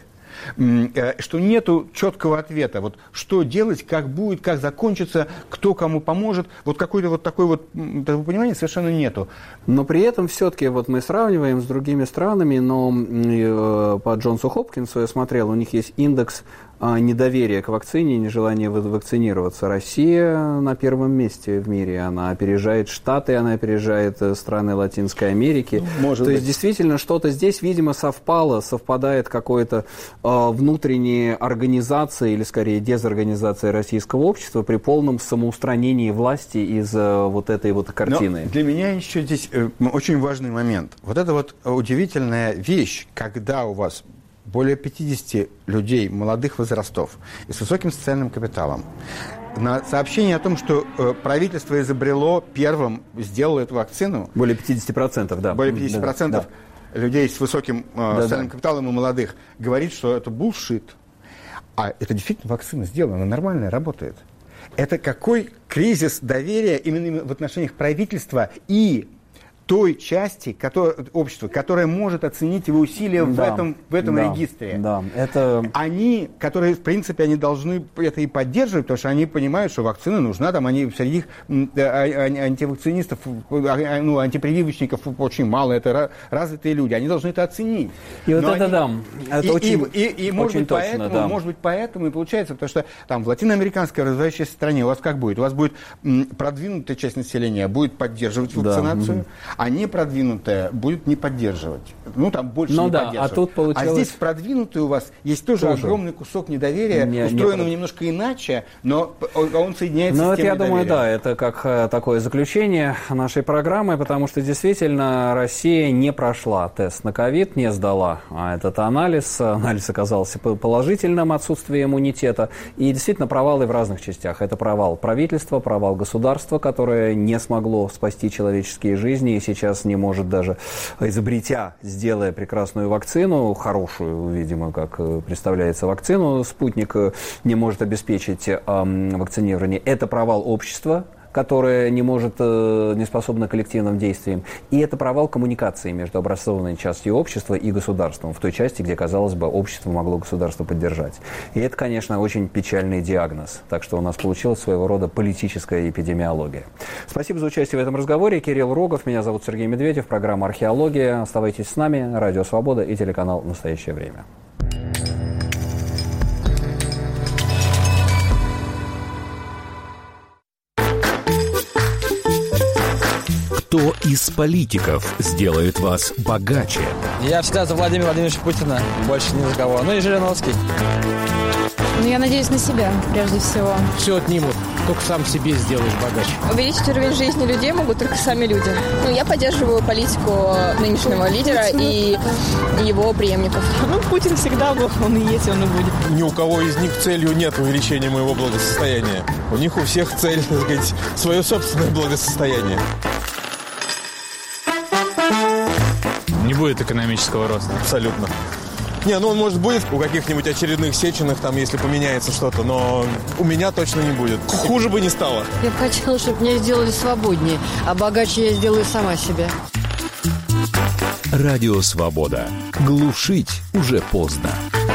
Что нету четкого ответа, вот что делать, как будет, как закончится, кто кому поможет, вот какой-то вот такой вот, вы понимаете, совершенно нету. Но при этом все-таки вот мы сравниваем с другими странами, но по Джонсу Хопкинсу я смотрел, у них есть индекс недоверия к вакцине, нежелание вакцинироваться. Россия на первом месте в мире. Она опережает Штаты, она опережает страны Латинской Америки. Может То быть. есть, действительно, что-то здесь, видимо, совпало, совпадает какое-то э, внутренняя организация, или, скорее, дезорганизация российского общества при полном самоустранении власти из э, вот этой вот картины. Но для меня еще здесь э, очень важный момент. Вот это вот удивительная вещь, когда у вас более пятидесяти людей молодых возрастов и с высоким социальным капиталом. На сообщение о том, что э, правительство изобрело первым, сделало эту вакцину. Более пятидесяти процентов, да. Более пятидесяти процентов да. людей с высоким э, да, социальным да. капиталом и молодых говорит, что это булшит. А это действительно вакцина сделана, она нормальная, работает. Это какой кризис доверия именно в отношениях правительства и той части которой, общества, которая может оценить его усилия да, в этом, в этом да, регистре. Да, это... Они, которые, в принципе, они должны это и поддерживать, потому что они понимают, что вакцина нужна, там они среди их антивакцинистов, ну, антипрививочников очень мало, это развитые люди, они должны это оценить. И вот Но это они, да, это и, очень, и, и, и может, очень быть, точно, поэтому, да. может быть, поэтому и получается, потому что там в латиноамериканской развивающейся стране у вас как будет? У вас будет м, продвинутая часть населения будет поддерживать вакцинацию, да. а не продвинутая будет не поддерживать. Ну, там больше ну, не да, поддерживать. А, тут получилось... а здесь в продвинутой у вас есть тоже, тоже. огромный кусок недоверия, не, устроенного не... немножко иначе, но он соединяется ну, с тем я недоверием. думаю, да, это как такое заключение нашей программы, потому что действительно Россия не прошла тест на ковид, не сдала этот анализ. Анализ оказался положительным, отсутствие иммунитета. И действительно провалы в разных частях. Это провал правительства, провал государства, которое не смогло спасти человеческие жизни и сейчас не может даже, изобретя, сделая прекрасную вакцину, хорошую, видимо, как представляется вакцину, спутник не может обеспечить э, вакцинирование. Это провал общества, которое не может, э, не способно к коллективным действиям. И это провал коммуникации между образованной частью общества и государством, в той части, где, казалось бы, общество могло государство поддержать. И это, конечно, очень печальный диагноз. Так что у нас получилась своего рода политическая эпидемиология. Спасибо за участие в этом разговоре. Кирилл Рогов, меня зовут Сергей Медведев, программа «Археология». Оставайтесь с нами, Радио Свобода и телеканал «Настоящее время». Кто из политиков сделает вас богаче? Я всегда за Владимира Владимировича Путина, больше ни за кого. Ну и Жириновский. Ну, я надеюсь на себя, прежде всего. Все отнимут, только сам себе сделаешь богаче. Увеличить уровень жизни людей могут только сами люди. Ну, я поддерживаю политику нынешнего лидера и его преемников. Ну, Путин всегда был, он и есть, он и будет. Ни у кого из них целью нет увеличения моего благосостояния. У них у всех цель, так сказать, свое собственное благосостояние. Не будет экономического роста. Абсолютно. Не, ну он, может, будет у каких-нибудь очередных Сеченых, там, если поменяется что-то, но у меня точно не будет. Хуже бы не стало. Я бы хотела, чтобы меня сделали свободнее, а богаче я сделаю сама себя. Радио «Свобода». Глушить уже поздно.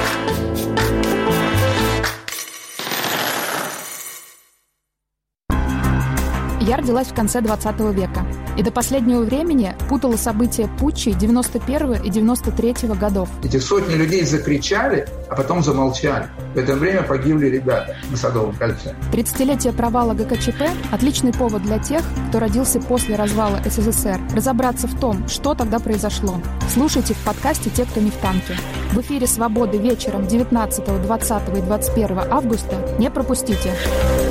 Я родилась в конце двадцатого века и до последнего времени путала события путчей девяносто первого и девяносто третьего годов. Эти сотни людей закричали, а потом замолчали. В это время погибли ребята на Садовом кольце. тридцатилетие провала ГКЧП – отличный повод для тех, кто родился после развала СССР, разобраться в том, что тогда произошло. Слушайте в подкасте «Те, кто не в танке». В эфире «Свободы» вечером девятнадцатого, двадцатого и двадцать первого августа. Не пропустите.